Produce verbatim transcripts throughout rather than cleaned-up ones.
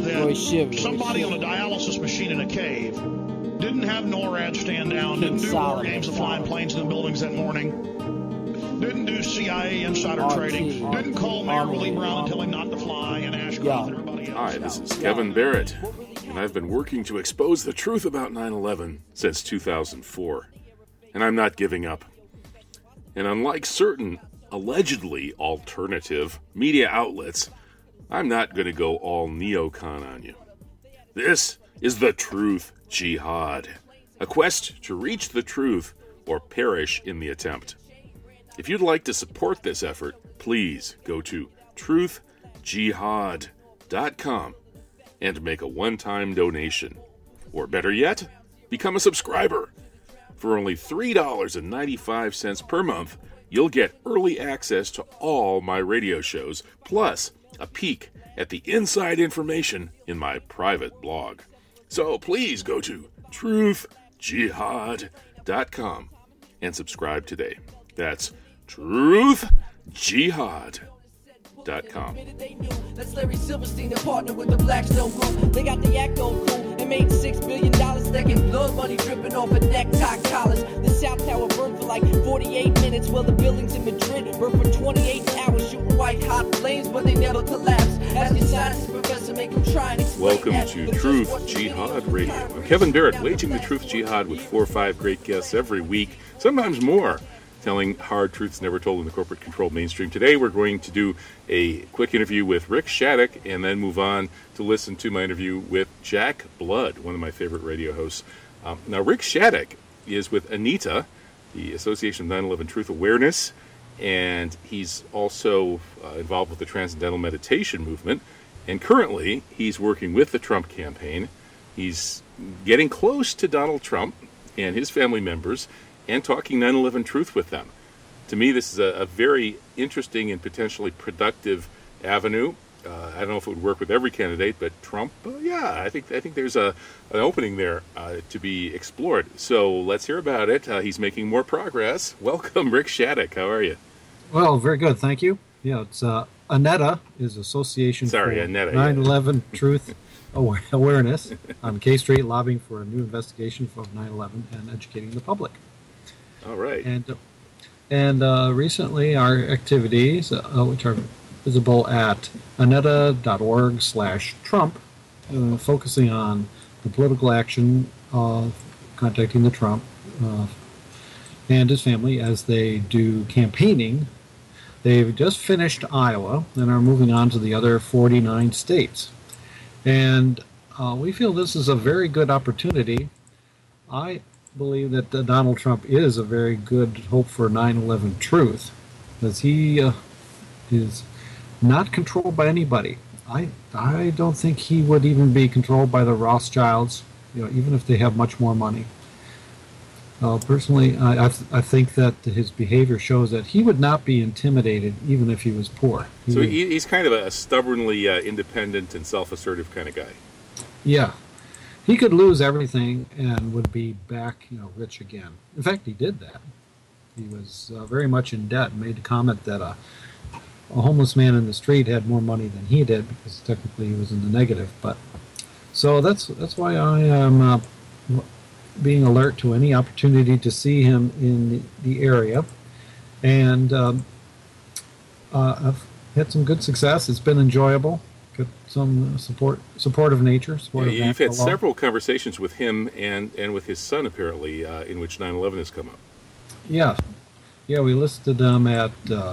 that Shiver, somebody on a dialysis machine in a cave didn't have NORAD stand down, didn't do war games of flying planes in the buildings that morning, didn't do C I A insider R T, trading, R T, didn't call Mayor R T, Willie Brown R and T. tell him not to fly, and Ashcroft Yeah. and everybody else. Hi, this is Kevin Barrett, and I've been working to expose the truth about nine eleven since two thousand four, and I'm not giving up. And unlike certain allegedly alternative media outlets, I'm not going to go all neocon on you. This is the Truth Jihad, a quest to reach the truth or perish in the attempt. If you'd like to support this effort, please go to truth jihad dot com and make a one-time donation. Or better yet, become a subscriber. For only three dollars and ninety-five cents per month, you'll get early access to all my radio shows, plus a peek at the inside information in my private blog. So please go to truth jihad dot com and subscribe today. That's truth jihad dot com. That's Larry Silverstein, a partner with the Blackstone Group. They got the act on cool and made six billion dollars stacking blood money dripping off of necktie collars. The South Tower burned for like forty-eight minutes, while the buildings in Madrid burned for twenty-eight hours, shooting white hot flames, but they never collapsed. As the science professor make them try and explain. Welcome that, to but Truth just watch the Jihad videos. Radio. I'm Kevin Barrett, waging the Truth Jihad with four or five great guests every week, sometimes more, telling hard truths never told in the corporate-controlled mainstream. Today we're going to do a quick interview with Rick Shattuck and then move on to listen to my interview with Jack Blood, one of my favorite radio hosts. Um, now, Rick Shattuck is with ANITA, the Association of nine eleven Truth Awareness, and he's also uh, involved with the Transcendental Meditation Movement. And currently, he's working with the Trump campaign. He's getting close to Donald Trump and his family members and talking nine eleven truth with them. To me, this is a, a very interesting and potentially productive avenue. Uh, I don't know if it would work with every candidate, but Trump, uh, yeah, I think I think there's a an opening there uh, to be explored. So let's hear about it. Uh, he's making more progress. Welcome, Rick Shattuck. How are you? Well, very good, thank you. Yeah, it's uh, ANETA is Association Sorry, for ANETA, nine eleven Truth Aware- Awareness on K Street, lobbying for a new investigation of nine eleven and educating the public. All right. And and uh, recently, our activities, uh, which are visible at aneta dot org slash Trump, uh, focusing on the political action of contacting the Trump uh, and his family as they do campaigning. They've just finished Iowa and are moving on to the other forty-nine states. And uh, we feel this is a very good opportunity. I believe that uh, Donald Trump is a very good hope for nine eleven truth, because he uh, is not controlled by anybody. I I don't think he would even be controlled by the Rothschilds, you know, even if they have much more money. Uh, personally, I I, th- I think that his behavior shows that he would not be intimidated even if he was poor. He So would- he, he's kind of a stubbornly uh, independent and self-assertive kind of guy. yeah, he could lose everything and would be back, you know, rich again. In fact, he did that. He was uh, very much in debt and made the comment that uh, a homeless man in the street had more money than he did, because technically he was in the negative. But so that's that's why I am uh, being alert to any opportunity to see him in the, the area, and um, uh, I've had some good success. It's been enjoyable. Got some uh, support, supportive nature. Supportive Yeah, you've had natural law. several conversations with him and, and with his son, apparently, uh, in which nine eleven has come up. Yeah, yeah, we listed them at uh,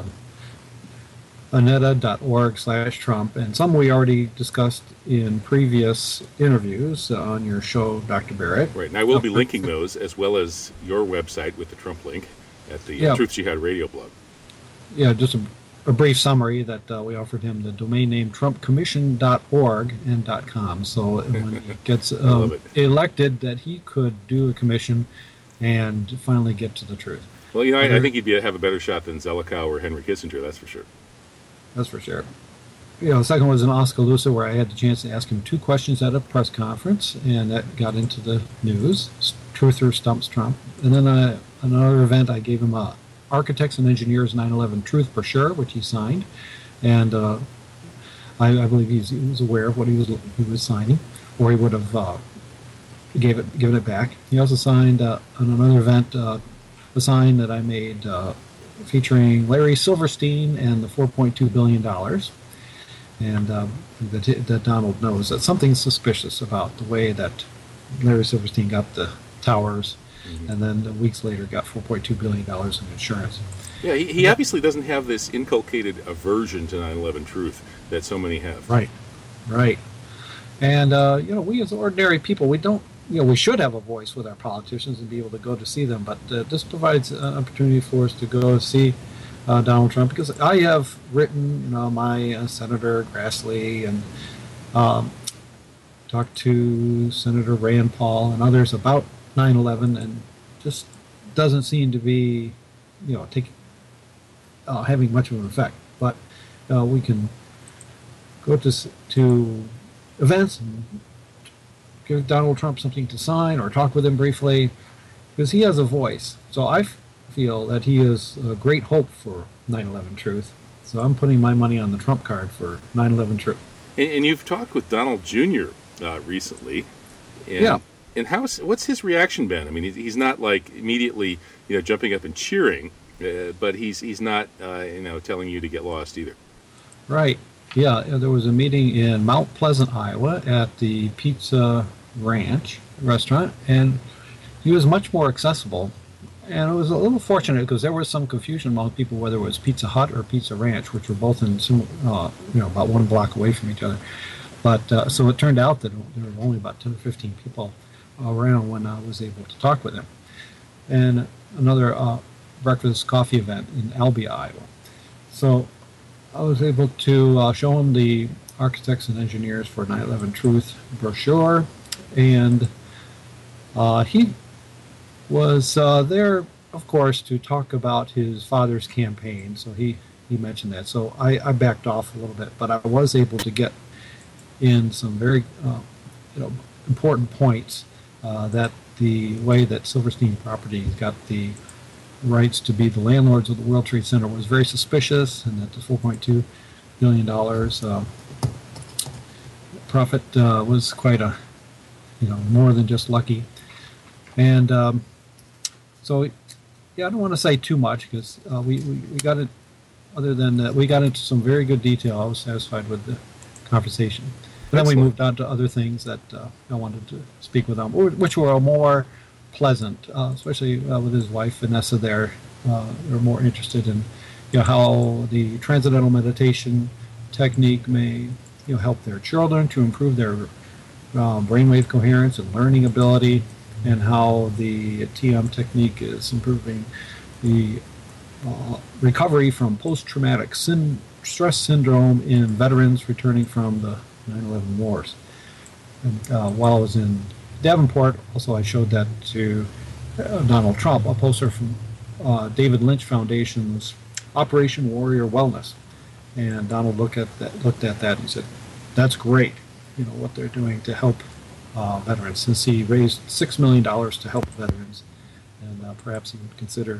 aneta dot org slash Trump, and some we already discussed in previous interviews on your show, Doctor Barrett. Right, and I will be linking those, as well as your website with the Trump link at the Yeah. uh, Truth Jihad radio blog. Yeah, just a, a brief summary that uh, we offered him the domain name trump commission dot org and .com. So when he gets um, love it. elected, that he could do a commission and finally get to the truth. Well, you know, I, I Other- think he'd be, have a better shot than Zelikow or Henry Kissinger, that's for sure. That's for sure. You know, the second was in Oskaloosa, where I had the chance to ask him two questions at a press conference, and that got into the news. Truther stumps Trump. And then uh, another event, I gave him a Architects and Engineers nine eleven Truth Brochure, which he signed. And uh, I, I believe he's, he was aware of what he was he was signing, or he would have uh, gave it given it back. He also signed uh, on another event uh, a sign that I made uh, featuring Larry Silverstein and the four point two billion dollars, and um, that, that Donald knows that something's suspicious about the way that Larry Silverstein got the towers, mm-hmm. and then weeks later got four point two billion dollars in insurance. Yeah, he, he obviously doesn't have this inculcated aversion to nine eleven truth that so many have. Right, right. And, uh, you know, we as ordinary people, we don't, you know, we should have a voice with our politicians and be able to go to see them, but uh, this provides an opportunity for us to go see uh, Donald Trump, because I have written, you know, my uh, Senator Grassley and um, talked to Senator Rand Paul and others about nine eleven, and just doesn't seem to be, you know, taking Uh, having much of an effect. But uh, we can go to to events and give Donald Trump something to sign or talk with him briefly, because he has a voice. So I f- feel that he is a great hope for nine eleven truth. So I'm putting my money on the Trump card for nine eleven truth. And, and you've talked with Donald Junior uh, recently. And, yeah. And how's what's his reaction been? I mean, he's not like immediately, you know, jumping up and cheering. Uh, but he's he's not uh, you know telling you to get lost either. Right. Yeah. There was a meeting in Mount Pleasant, Iowa, at the Pizza Ranch restaurant, and he was much more accessible. And it was a little fortunate because there was some confusion among people whether it was Pizza Hut or Pizza Ranch, which were both in some, uh, you know about one block away from each other. But uh, so it turned out that there were only about ten or fifteen people around when I was able to talk with him. And another. Uh, breakfast coffee event in Albia, Iowa. So I was able to uh, show him the Architects and Engineers for nine eleven Truth brochure, and uh, he was uh, there, of course, to talk about his father's campaign. So he, he mentioned that. So I, I backed off a little bit, but I was able to get in some very uh, you know important points uh, that the way that Silverstein Properties got the rights to be the landlords of the World Trade Center was very suspicious, and that the four point two billion dollars uh, profit uh, was quite a, you know, more than just lucky. And um, so, yeah, I don't want to say too much because uh, we, we, we got it, other than that, we got into some very good detail. I was satisfied with the conversation. But then we moved on to other things that uh, I wanted to speak with them, which were more pleasant, uh, especially uh, with his wife Vanessa there. Uh, they're more interested in, you know, how the transcendental meditation technique may, you know, help their children to improve their uh, brainwave coherence and learning ability, and how the T M technique is improving the uh, recovery from post-traumatic syn- stress syndrome in veterans returning from the nine eleven wars. And uh, while I was in Davenport, also I showed that to uh, Donald Trump, a poster from uh, David Lynch Foundation's Operation Warrior Wellness, and Donald looked at that, looked at that, and said, "That's great, you know what they're doing to help uh, veterans." Since he raised six million dollars to help veterans, and uh, perhaps he would consider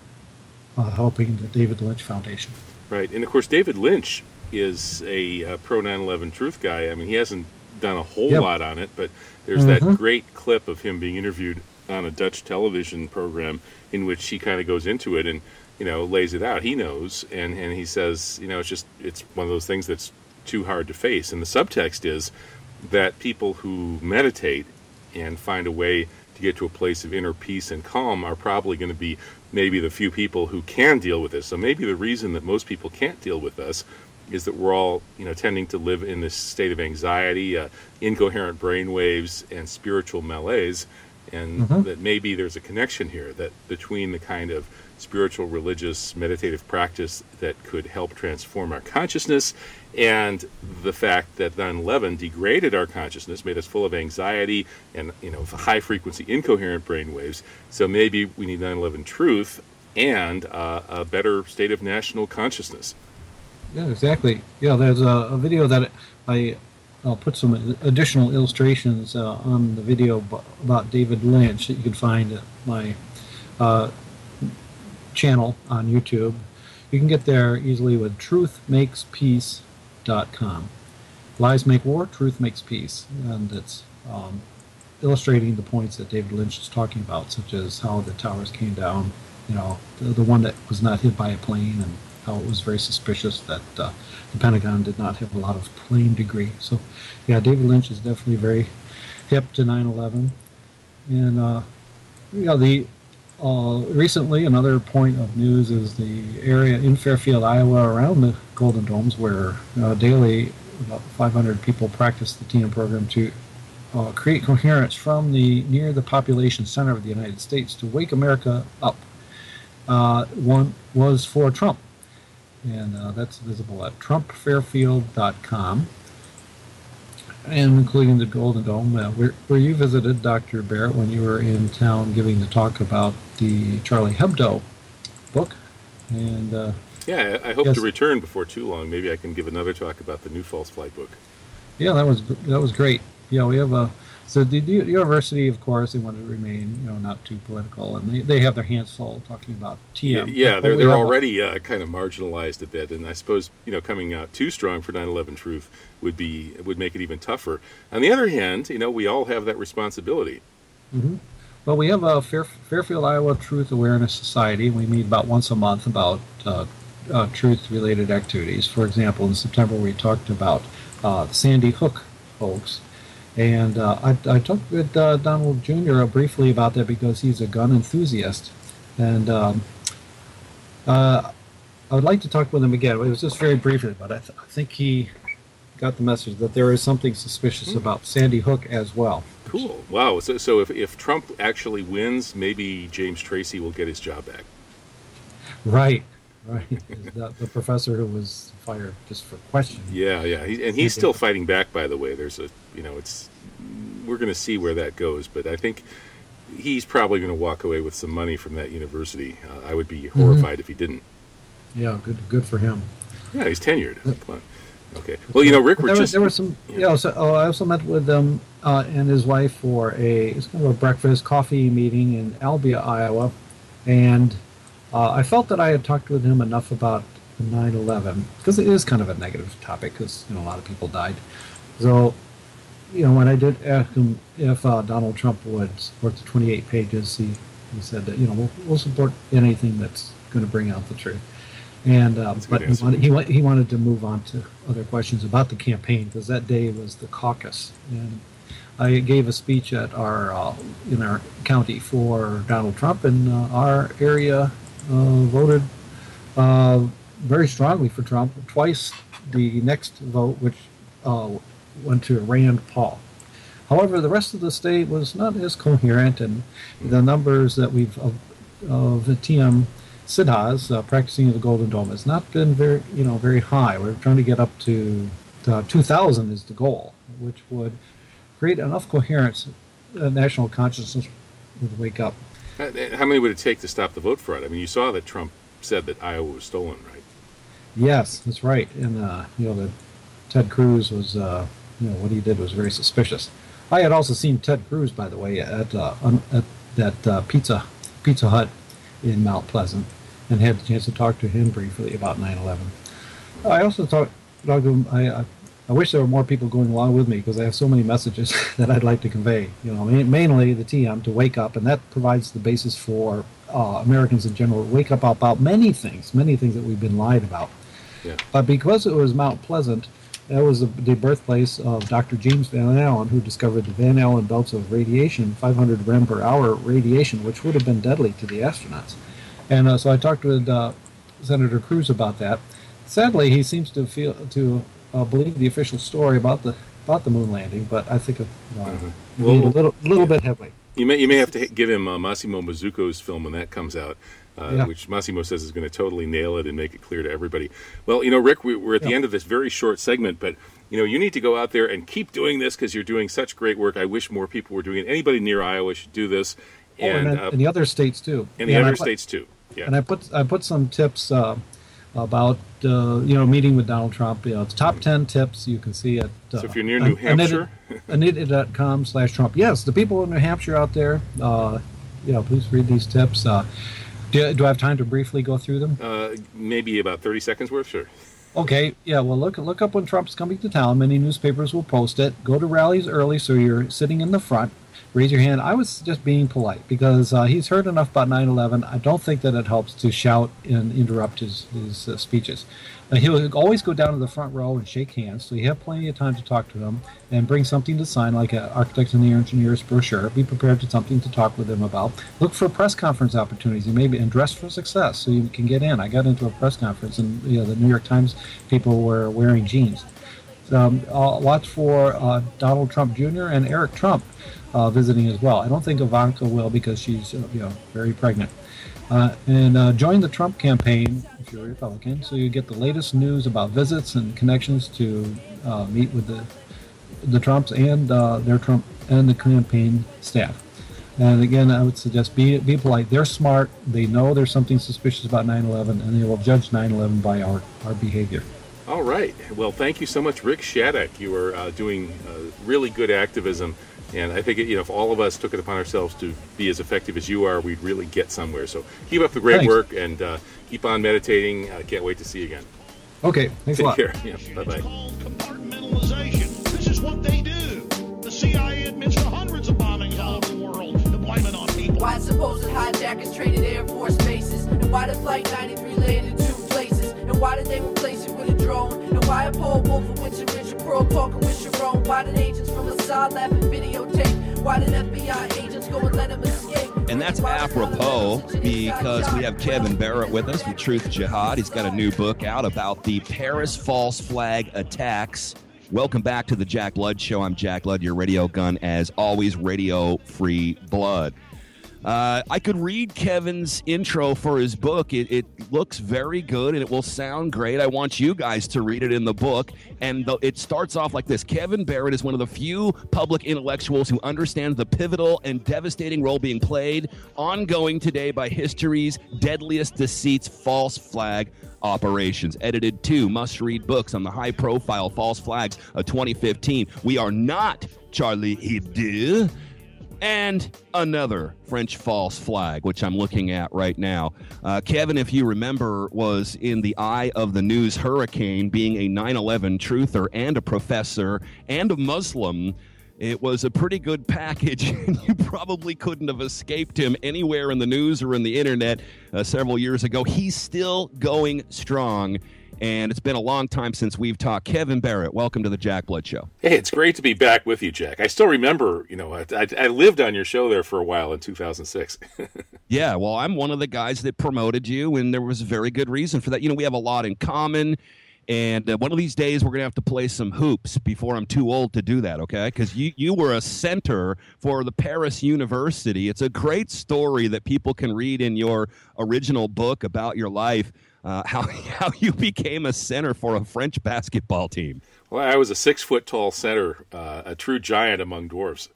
uh, helping the David Lynch Foundation. Right, and of course David Lynch is a uh, pro nine eleven truth guy. I mean, he hasn't done a whole yep. lot on it, but there's mm-hmm. that great clip of him being interviewed on a Dutch television program in which he kind of goes into it and, you know, lays it out. He knows, and, and he says, you know, it's just, it's one of those things that's too hard to face. And the subtext is that people who meditate and find a way to get to a place of inner peace and calm are probably going to be maybe the few people who can deal with this. So maybe the reason that most people can't deal with us is that we're all, you know, tending to live in this state of anxiety, uh, incoherent brain waves, and spiritual malaise, and mm-hmm. that maybe there's a connection here that between the kind of spiritual, religious, meditative practice that could help transform our consciousness and the fact that nine eleven degraded our consciousness, made us full of anxiety and, you know, high-frequency, incoherent brain waves. So maybe we need nine eleven truth and uh, a better state of national consciousness. Yeah, exactly. Yeah, there's a, a video that I, I'll put some additional illustrations uh, on the video b- about David Lynch that you can find at my uh, channel on YouTube. You can get there easily with truth makes peace dot com. Lies make war, truth makes peace. And it's um, illustrating the points that David Lynch is talking about, such as how the towers came down, you know, the, the one that was not hit by a plane, and how it was very suspicious that uh, the Pentagon did not have a lot of plane debris. So, yeah, David Lynch is definitely very hip to nine eleven. And, uh, you know, the uh, recently another point of news is the area in Fairfield, Iowa, around the Golden Domes, where uh, daily about five hundred people practice the T M program to uh, create coherence from the near the population center of the United States to wake America up. Uh, one was for Trump, and uh, that's visible at trump fairfield dot com, and including the Golden Dome, uh, where, where you visited, Doctor Barrett, when you were in town giving the talk about the Charlie Hebdo book. And uh, yeah, I, I hope yes. to return before too long. Maybe I can give another talk about the new false flag book. Yeah, that was that was great. Yeah, we have a so the, the university, of course, they want to remain, you know, not too political, and they, they have their hands full talking about T M. Yeah, yeah But they're we they're have a- already uh, kind of marginalized a bit, and I suppose, you know, coming out too strong for nine eleven Truth would be would make it even tougher. On the other hand, you know, we all have that responsibility. Mm-hmm. Well, we have a Fair, Fairfield, Iowa Truth Awareness Society. We meet about once a month about uh, uh, truth-related activities. For example, in September we talked about uh, the Sandy Hook hoax. And uh, I, I talked with uh, Donald Junior briefly about that because he's a gun enthusiast. And um, uh, I would like to talk with him again. It was just very briefly, but I, th- I think he got the message that there is something suspicious mm-hmm. about Sandy Hook as well. Cool. Wow. So, so if, if Trump actually wins, maybe James Tracy will get his job back. Right. Right. the, the professor who was fired just for questioning. Yeah, yeah. He, and he's still fighting back, by the way. There's a, you know, it's, we're going to see where that goes. But I think he's probably going to walk away with some money from that university. Uh, I would be horrified mm-hmm. if he didn't. Yeah, good good for him. Yeah, he's tenured. Come on. Okay. Well, you know, Rick, we're there just... Was, there were some... Yeah, yeah so, oh, I also met with him uh, and his wife for a, it's kind of a breakfast, coffee meeting in Albia, Iowa. And uh, I felt that I had talked with him enough about nine eleven, because it is kind of a negative topic, because, you know, a lot of people died. So, you know, when I did ask him if uh, Donald Trump would support the twenty-eight pages, he, he said that, you know, we'll, we'll support anything that's going to bring out the truth. And uh, but he wanted, he, he wanted to move on to other questions about the campaign, because that day was the caucus, and I gave a speech at our uh, in our county for Donald Trump, and uh, our area uh, voted uh, very strongly for Trump. Twice the next vote, which uh, went to Rand Paul. However, the rest of the state was not as coherent, and the numbers that we've of, of the T M Siddhas uh, practicing in the Golden Dome has not been very, you know, very high. We're trying to get up to uh, two thousand is the goal, which would create enough coherence, uh, national consciousness would wake up. How many would it take to stop the vote fraud? I mean, you saw that Trump said that Iowa was stolen, right? Yes, that's right. And uh, you know, the Ted Cruz was, uh, you know, what he did was very suspicious. I had also seen Ted Cruz, by the way, at uh, un- at that uh, pizza Pizza Hut in Mount Pleasant, and had the chance to talk to him briefly about nine eleven. I also talked talk to him. I, I I wish there were more people going along with me, because I have so many messages that I'd like to convey. You know, mainly the T M to wake up, and that provides the basis for uh, Americans in general to wake up about many things, many things that we've been lied about. Yeah. But because it was Mount Pleasant, that was the, the birthplace of Doctor James Van Allen, who discovered the Van Allen belts of radiation, five hundred rem per hour radiation, which would have been deadly to the astronauts. And uh, so I talked with uh, Senator Cruz about that. Sadly, he seems to feel to uh, believe the official story about the about the moon landing, but I think uh, mm-hmm. well, well, a little little yeah. bit heavily. You may you may have to give him uh, Massimo Mazzucco's film when that comes out, uh, yeah. which Massimo says is going to totally nail it and make it clear to everybody. Well, you know, Rick, we, we're at the yeah. end of this very short segment, but you know, you need to go out there and keep doing this, because you're doing such great work. I wish more people were doing it. Anybody near Iowa should do this, and, oh, and, uh, and the other states too. And the yeah, other and states too. Yeah. And I put I put some tips uh, about uh, you know, meeting with Donald Trump. You know, it's top ten tips you can see at. Uh, so if you're near New Hampshire, anita dot com slash Trump. Yes, the people in New Hampshire out there, uh, you know, please read these tips. Uh, do, do I have time to briefly go through them? Uh, maybe about thirty seconds worth, sure. Okay, yeah, well, look look up when Trump's coming to town. Many newspapers will post it. Go to rallies early so you're sitting in the front. Raise your hand. I was just being polite because uh, he's heard enough about nine eleven. I don't think that it helps to shout and interrupt his, his uh, speeches. Uh, he'll always go down to the front row and shake hands, so you have plenty of time to talk to him and bring something to sign, like an Architects and the Engineers brochure. Be prepared to something to talk with him about. Look for press conference opportunities, and maybe and dress for success so you can get in. I got into a press conference, and you know, the New York Times people were wearing jeans. Um, uh, watch for uh, Donald Trump Junior and Eric Trump uh, visiting as well. I don't think Ivanka will because she's uh, you know very pregnant. Uh, and uh, join the Trump campaign if you're a Republican, so you get the latest news about visits and connections to uh, meet with the the Trumps and uh, their Trump and the campaign staff. And again, I would suggest be be polite. They're smart. They know there's something suspicious about nine eleven, and they will judge nine eleven by our, our behavior. All right. Well, thank you so much, Rick Shattuck. You are uh, doing uh, really good activism. And I think, you know, if all of us took it upon ourselves to be as effective as you are, we'd really get somewhere. So keep up the great Thanks. work and uh, keep on meditating. I can't wait to see you again. Okay, thanks Take a lot. care. Yeah, bye-bye. It's called compartmentalization. This is what they do. The C I A admits to hundreds of bombings all over the world to blame it on people. Why supposed hijackers traded Air Force bases? And why did Flight ninety-three land in two places? And why did they replace it with a drone? And why are Paul Wolf and Winston Richard Pearl talking with Sharon? Why did agents from Mossad laugh at videotape? Why did F B I agents go and let him escape? And that's apropos because we have Kevin Barrett with us from Truth Jihad. He's got a new book out about the Paris false flag attacks. Welcome back to the Jack Blood Show. I'm Jack Blood, your radio gun, as always, Radio Free Blood. Uh, I could read Kevin's intro for his book. It, it looks very good, and it will sound great. I want you guys to read it in the book. And the, it starts off like this. Kevin Barrett is one of the few public intellectuals who understands the pivotal and devastating role being played ongoing today by history's deadliest deceits, false flag operations. Edited two must-read books on the high-profile false flags of twenty fifteen. We are not Charlie Hebdo. And another French false flag, which I'm looking at right now. Uh, Kevin, if you remember, was in the eye of the news hurricane, being a nine eleven truther and a professor and a Muslim. It was a pretty good package, and you probably couldn't have escaped him anywhere in the news or in the internet uh, several years ago. He's still going strong. And it's been a long time since we've talked. Kevin Barrett, welcome to the Jack Blood Show. Hey, it's great to be back with you, Jack. I still remember, you know, I, I, I lived on your show there for a while in two thousand six. Yeah, well, I'm one of the guys that promoted you, and there was a very good reason for that. You know, we have a lot in common, and uh, one of these days we're going to have to play some hoops before I'm too old to do that, okay? Because you, you were a center for the Paris University. It's a great story that people can read in your original book about your life. Uh, how how you became a center for a French basketball team. Well, I was a six-foot-tall center, uh, a true giant among dwarves.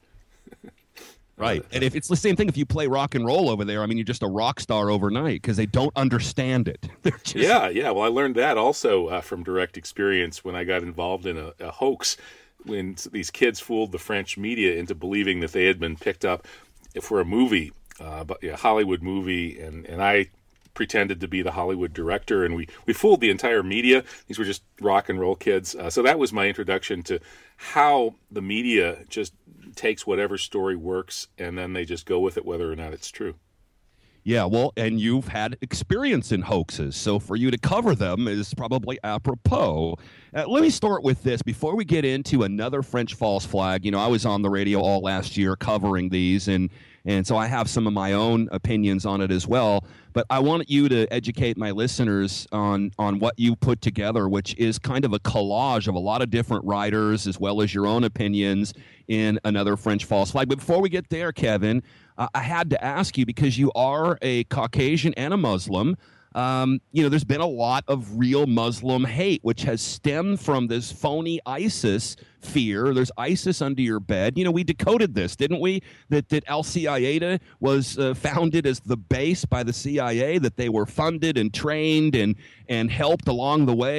Right. And if it's the same thing if you play rock and roll over there, I mean, you're just a rock star overnight because they don't understand it. They're just... Yeah, yeah. Well, I learned that also uh, from direct experience when I got involved in a, a hoax when these kids fooled the French media into believing that they had been picked up for a movie, uh, a Hollywood movie, and, and I pretended to be the Hollywood director, and we, we fooled the entire media. These were just rock and roll kids. Uh, so that was my introduction to how the media just takes whatever story works, and then they just go with it whether or not it's true. Yeah, well, and you've had experience in hoaxes, so for you to cover them is probably apropos. Uh, let me start with this. Before we get into another French false flag, you know, I was on the radio all last year covering these, and And so I have some of my own opinions on it as well. But I want you to educate my listeners on, on what you put together, which is kind of a collage of a lot of different writers as well as your own opinions in another French false flag. But before we get there, Kevin, uh, I had to ask you, because you are a Caucasian and a Muslim. Um, you know, there's been a lot of real Muslim hate, which has stemmed from this phony ISIS fear. There's ISIS under your bed. You know, we decoded this, didn't we? That that Al-Qaeda was uh, founded as the base by the C I A, that they were funded and trained and and helped along the way.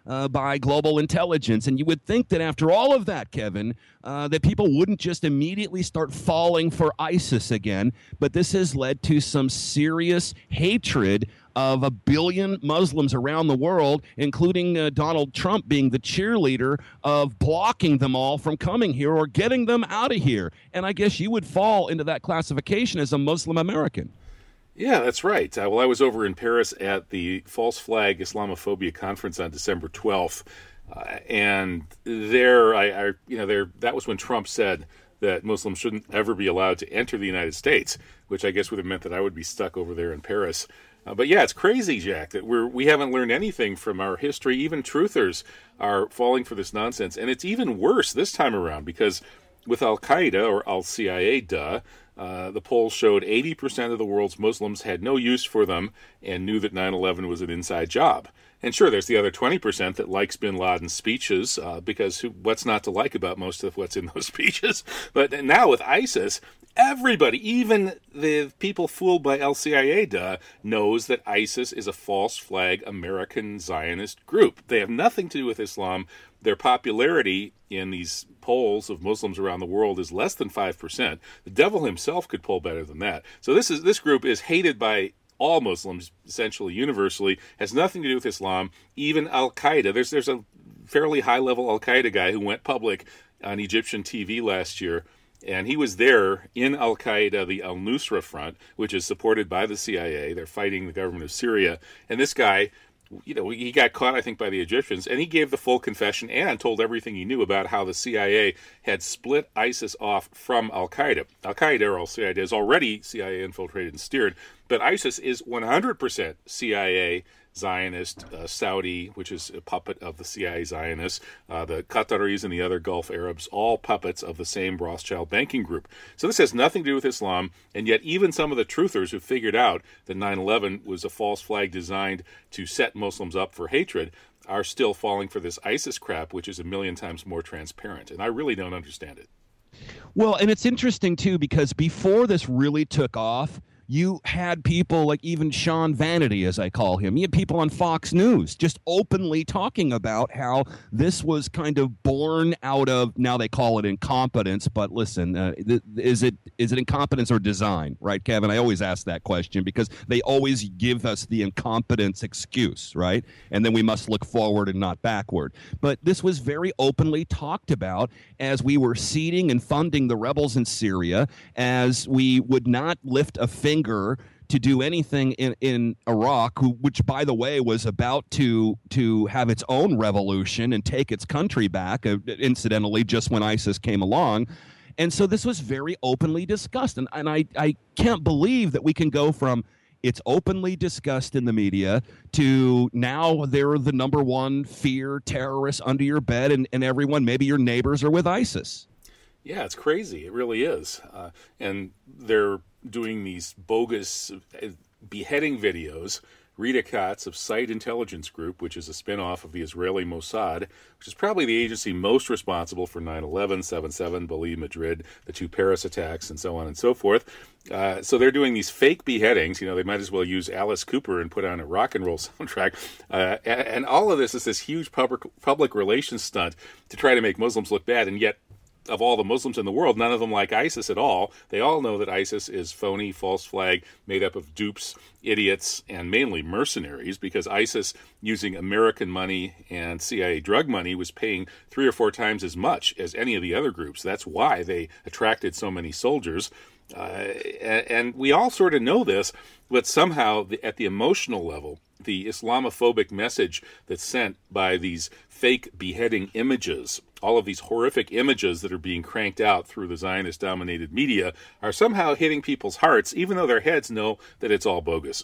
uh, by global intelligence. And you would think that after all of that, Kevin, uh, that people wouldn't just immediately start falling for ISIS again. But this has led to some serious hatred of a billion Muslims around the world, including uh, Donald Trump being the cheerleader of blocking them all from coming here or getting them out of here. And I guess you would fall into that classification as a Muslim American. Yeah, that's right. Uh, well, I was over in Paris at the False Flag Islamophobia Conference on December twelfth, uh, and there, I, I, you know, there that was when Trump said that Muslims shouldn't ever be allowed to enter the United States, which I guess would have meant that I would be stuck over there in Paris. Uh, but yeah, it's crazy, Jack, that we're we haven't learned anything from our history. Even truthers are falling for this nonsense, and it's even worse this time around because with Al Qaeda or Al C I A, duh. Uh, the polls showed eighty percent of the world's Muslims had no use for them and knew that nine eleven was an inside job. And sure, there's the other twenty percent that likes bin Laden's speeches, uh, because who, what's not to like about most of what's in those speeches? But now with ISIS, everybody, even the people fooled by Al C I A, duh, knows that ISIS is a false flag American Zionist group. They have nothing to do with Islam. Their popularity in these polls of Muslims around the world is less than five percent. The devil himself could poll better than that. So this is this group is hated by all Muslims, essentially universally, has nothing to do with Islam. Even Al-Qaeda, there's there's a fairly high-level Al-Qaeda guy who went public on Egyptian T V last year, and he was there in Al-Qaeda, the Al-Nusra Front, which is supported by the C I A. They're fighting the government of Syria. And this guy, you know, he got caught, I think, by the Egyptians, and he gave the full confession and told everything he knew about how the C I A had split ISIS off from Al-Qaeda. Al-Qaeda, or Al-C I A, is already C I A infiltrated and steered, but ISIS is one hundred percent C I A, Zionist, uh, Saudi, which is a puppet of the C I A Zionists, uh, the Qataris and the other Gulf Arabs, all puppets of the same Rothschild banking group. So this has nothing to do with Islam, and yet even some of the truthers who figured out that nine eleven was a false flag designed to set Muslims up for hatred are still falling for this ISIS crap, which is a million times more transparent, and I really don't understand it. Well, and it's interesting, too, because before this really took off, you had people like even Sean Vanity, as I call him. You had people on Fox News just openly talking about how this was kind of born out of, now they call it incompetence, but listen, uh, th- is it is it incompetence or design, right, Kevin? I always ask that question because they always give us the incompetence excuse, right? And then we must look forward and not backward. But this was very openly talked about as we were seeding and funding the rebels in Syria, as we would not lift a finger to do anything in, in Iraq, who, which, by the way, was about to to have its own revolution and take its country back, uh, incidentally, just when ISIS came along. And so this was very openly discussed. And, and I, I can't believe that we can go from it's openly discussed in the media to now they're the number one fear terrorists under your bed, and, and everyone, maybe your neighbors, are with ISIS. Yeah, it's crazy. It really is. Uh, and they're doing these bogus beheading videos. Rita Katz of Site Intelligence Group, which is a spin-off of the Israeli Mossad, which is probably the agency most responsible for nine eleven, seven seven, Bali, Madrid, the two Paris attacks, and so on and so forth. Uh, so they're doing these fake beheadings. You know, they might as well use Alice Cooper and put on a rock and roll soundtrack. Uh, and, and all of this is this huge public, public relations stunt to try to make Muslims look bad, and yet of all the Muslims in the world, none of them like ISIS at all. They all know that ISIS is phony, false flag, made up of dupes, idiots, and mainly mercenaries, because ISIS, using American money and C I A drug money, was paying three or four times as much as any of the other groups. That's why they attracted so many soldiers. Uh, and, and we all sort of know this, but somehow the, at the emotional level, the Islamophobic message that's sent by these fake beheading images, all of these horrific images that are being cranked out through the Zionist-dominated media, are somehow hitting people's hearts, even though their heads know that it's all bogus.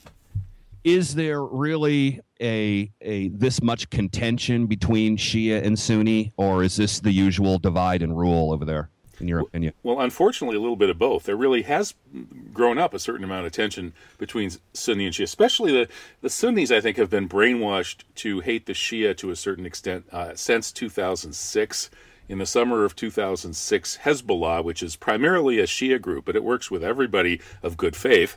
Is there really a a this much contention between Shia and Sunni, or is this the usual divide and rule over there, in your opinion? Well, unfortunately, a little bit of both. There really has grown up a certain amount of tension between Sunni and Shia. Especially the, the Sunnis, I think, have been brainwashed to hate the Shia to a certain extent uh, since two thousand six. In the summer of two thousand six, Hezbollah, which is primarily a Shia group, but it works with everybody of good faith,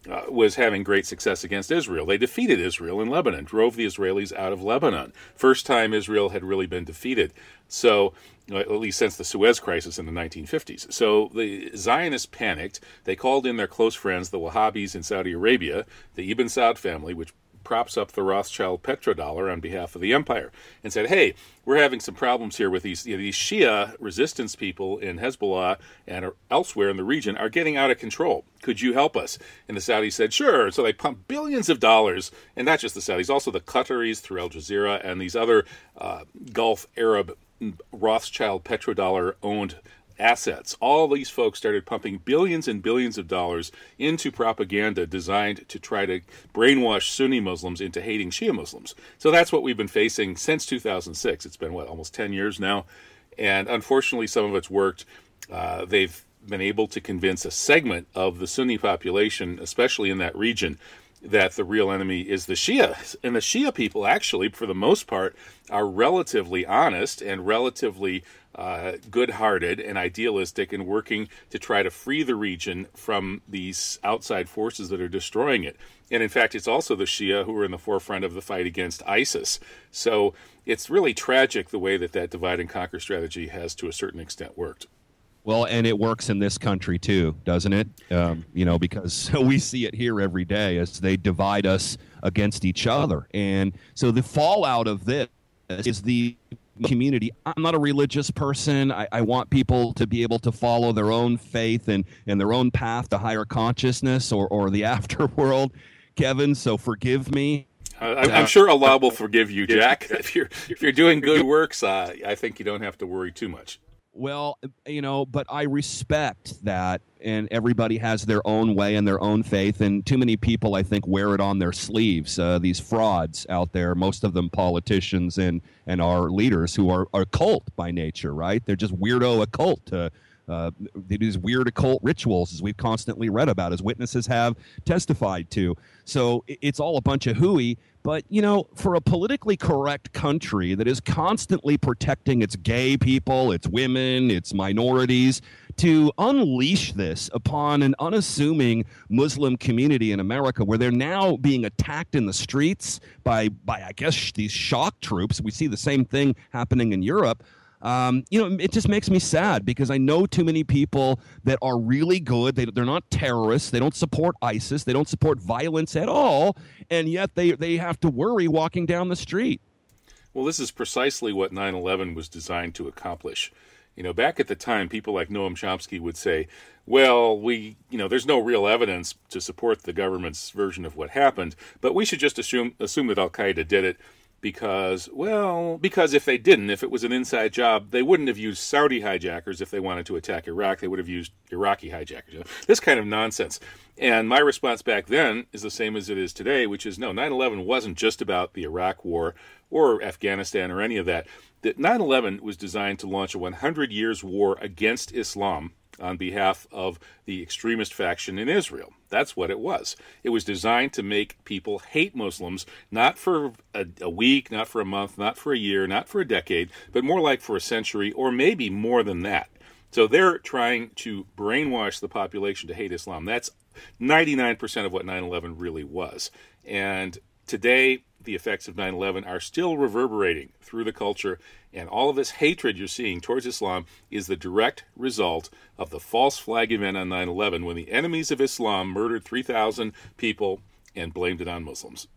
uh, was having great success against Israel. They defeated Israel in Lebanon, drove the Israelis out of Lebanon. First time Israel had really been defeated. So, at least since the Suez Crisis in the nineteen fifties. So the Zionists panicked. They called in their close friends, the Wahhabis in Saudi Arabia, the Ibn Saud family, which props up the Rothschild petrodollar on behalf of the empire, and said, hey, we're having some problems here with these, you know, these Shia resistance people in Hezbollah and elsewhere in the region are getting out of control. Could you help us? And the Saudis said, sure. So they pumped billions of dollars, and not just the Saudis, also the Qataris through Al Jazeera and these other uh, Gulf Arab Rothschild petrodollar-owned assets. All these folks started pumping billions and billions of dollars into propaganda designed to try to brainwash Sunni Muslims into hating Shia Muslims. So that's what we've been facing since two thousand six. It's been, what, almost ten years now? And unfortunately, some of it's worked. Uh, they've been able to convince a segment of the Sunni population, especially in that region, that the real enemy is the Shia. And the Shia people, actually, for the most part, are relatively honest and relatively uh, good-hearted and idealistic and working to try to free the region from these outside forces that are destroying it. And in fact, it's also the Shia who are in the forefront of the fight against ISIS. So it's really tragic the way that that divide and conquer strategy has, to a certain extent, worked. Well, and it works in this country too, doesn't it? Um, you know, because we see it here every day as they divide us against each other. And so the fallout of this is the community. I'm not a religious person. I, I want people to be able to follow their own faith and, and their own path to higher consciousness or, or the afterworld, Kevin. So forgive me. Uh, I'm sure Allah will forgive you, Jack. If you're, if you're doing good works, uh, I think you don't have to worry too much. Well, you know, but I respect that, and everybody has their own way and their own faith, and too many people, I think, wear it on their sleeves, uh, these frauds out there, most of them politicians and, and our leaders who are, are occult by nature, right? They're just weirdo occult. Uh, uh, they do these weird occult rituals, as we've constantly read about, as witnesses have testified to. So it's all a bunch of hooey. But, you know, for a politically correct country that is constantly protecting its gay people, its women, its minorities, to unleash this upon an unassuming Muslim community in America where they're now being attacked in the streets by, by I guess, these shock troops. We see the same thing happening in Europe. Um, you know, it just makes me sad because I know too many people that are really good. They, they're not terrorists. They don't support ISIS. They don't support violence at all. And yet they, they have to worry walking down the street. Well, this is precisely what nine eleven was designed to accomplish. You know, back at the time, people like Noam Chomsky would say, well, we, you know, there's no real evidence to support the government's version of what happened, but we should just assume, assume that Al-Qaeda did it. Because, well, because if they didn't, if it was an inside job, they wouldn't have used Saudi hijackers if they wanted to attack Iraq. They would have used Iraqi hijackers. You know, this kind of nonsense. And my response back then is the same as it is today, which is no, nine eleven wasn't just about the Iraq war or Afghanistan or any of that. That nine eleven was designed to launch a one hundred years war against Islam on behalf of the extremist faction in Israel. That's what it was. It was designed to make people hate Muslims, not for a, a week, not for a month, not for a year, not for a decade, but more like for a century or maybe more than that. So they're trying to brainwash the population to hate Islam. That's ninety-nine percent of what nine eleven really was. And today, the effects of nine eleven are still reverberating through the culture, and all of this hatred you're seeing towards Islam is the direct result of the false flag event on nine eleven when the enemies of Islam murdered three thousand people and blamed it on Muslims.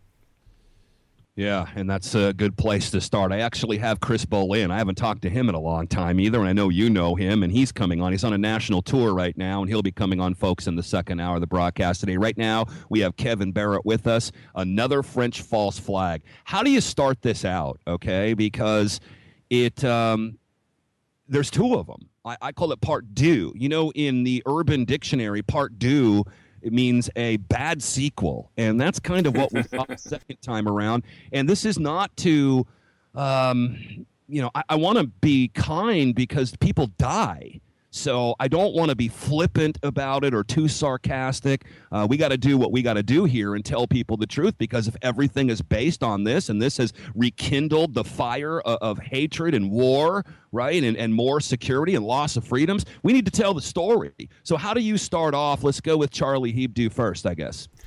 Yeah, and that's a good place to start. I actually have Chris Bolin. I haven't talked to him in a long time either, and I know you know him, and he's coming on. He's on a national tour right now, and he'll be coming on, folks, in the second hour of the broadcast today. Right now, we have Kevin Barrett with us, another French false flag. How do you start this out, okay? Because it um, there's two of them. I, I call it part deux. You know, in the Urban Dictionary, part deux, it means a bad sequel, and that's kind of what we thought the second time around. And this is not to, um, you know, I, I want to be kind because people die. So I don't want to be flippant about it or too sarcastic. Uh, we got to do what we got to do here and tell people the truth, because if everything is based on this and this has rekindled the fire of, of hatred and war, right, and, and more security and loss of freedoms, we need to tell the story. So how do you start off? Let's go with Charlie Hebdo first, I guess.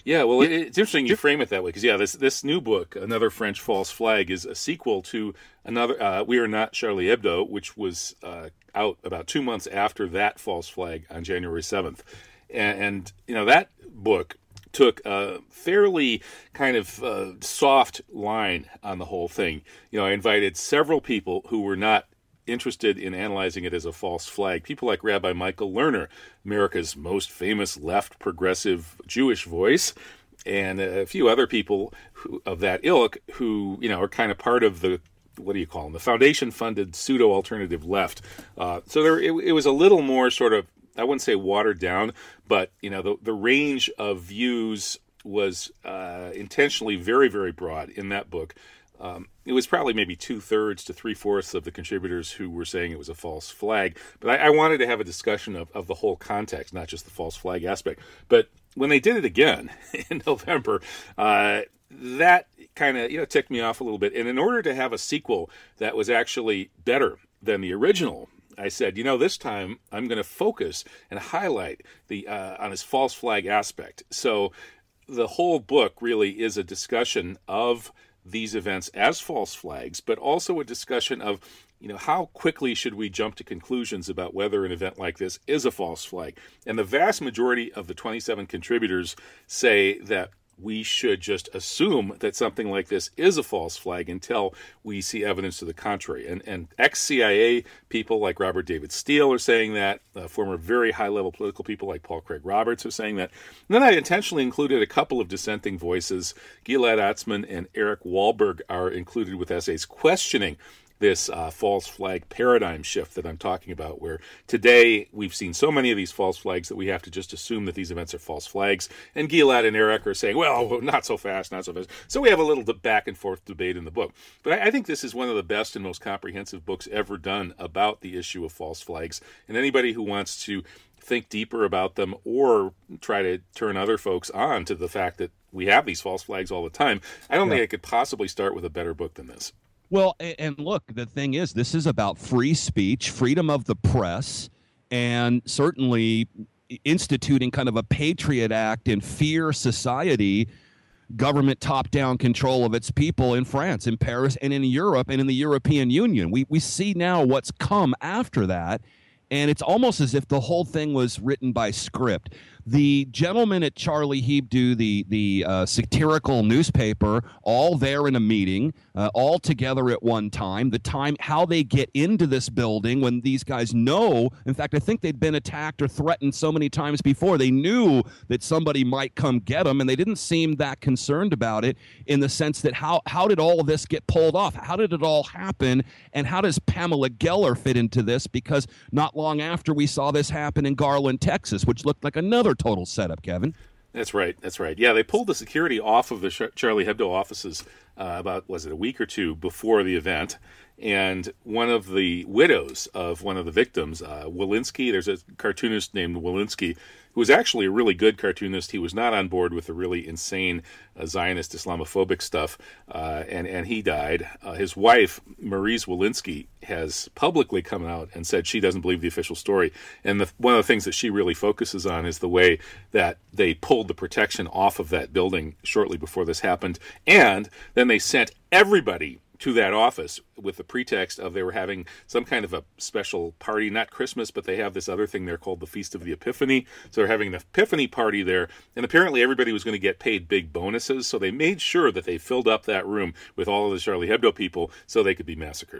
Yeah, well, it, it's interesting you frame it that way because, yeah, this this new book, Another French False Flag, is a sequel to another, uh, We Are Not Charlie Hebdo, which was uh, out about two months after that false flag on January seventh. And, and you know, that book took a fairly kind of uh, soft line on the whole thing. You know, I invited several people who were not interested in analyzing it as a false flag. People like Rabbi Michael Lerner, America's most famous left progressive Jewish voice, and a few other people who, of that ilk who, you know, are kind of part of the, what do you call them, the foundation-funded pseudo-alternative left. Uh, so there, it, it was a little more sort of, I wouldn't say watered down, but, you know, the, the range of views was uh, intentionally very, very broad in that book. Um, it was probably maybe two-thirds to three-fourths of the contributors who were saying it was a false flag. But I, I wanted to have a discussion of, of the whole context, not just the false flag aspect. But when they did it again in November, uh, that kind of, you know, ticked me off a little bit. And in order to have a sequel that was actually better than the original, I said, you know, this time I'm going to focus and highlight the uh, on his false flag aspect. So the whole book really is a discussion of these events as false flags, but also a discussion of, you know, how quickly should we jump to conclusions about whether an event like this is a false flag. And the vast majority of the twenty-seven contributors say that we should just assume that something like this is a false flag until we see evidence to the contrary. And, and ex-C I A people like Robert David Steele are saying that. Uh, former very high-level political people like Paul Craig Roberts are saying that. And then I intentionally included a couple of dissenting voices. Gilad Atzmon and Eric Wahlberg are included with essays questioning this uh, false flag paradigm shift that I'm talking about, where today we've seen so many of these false flags that we have to just assume that these events are false flags. And Gilad and Eric are saying, well, not so fast, not so fast. So we have a little back and forth debate in the book. But I, I think this is one of the best and most comprehensive books ever done about the issue of false flags. And anybody who wants to think deeper about them or try to turn other folks on to the fact that we have these false flags all the time, I don't yeah. think I could possibly start with a better book than this. Well, and look, the thing is, this is about free speech, freedom of the press, and certainly instituting kind of a Patriot Act in fear society, government top-down control of its people in France, in Paris, and in Europe, and in the European Union. We we see now what's come after that, and it's almost as if the whole thing was written by script. The gentlemen at Charlie Hebdo, the the uh, satirical newspaper, all there in a meeting, uh, all together at one time. The time, how they get into this building when these guys know, in fact, I think they'd been attacked or threatened so many times before. They knew that somebody might come get them, and they didn't seem that concerned about it in the sense that how, how did all of this get pulled off? How did it all happen? And how does Pamela Geller fit into this? Because not long after we saw this happen in Garland, Texas, which looked like another total setup, Kevin. That's right. That's right. Yeah, they pulled the security off of the Charlie Hebdo offices uh, about, was it a week or two before the event. And one of the widows of one of the victims, uh, Walensky, there's a cartoonist named Walensky, who was actually a really good cartoonist. He was not on board with the really insane uh, Zionist Islamophobic stuff, uh, and, and he died. Uh, his wife, Maurice Walensky, has publicly come out and said she doesn't believe the official story. And the, one of the things that she really focuses on is the way that they pulled the protection off of that building shortly before this happened. And then they sent everybody to that office with the pretext of they were having some kind of a special party, not Christmas, but they have this other thing there called the Feast of the Epiphany. So they're having an Epiphany party there, and apparently everybody was going to get paid big bonuses, so they made sure that they filled up that room with all of the Charlie Hebdo people so they could be massacred.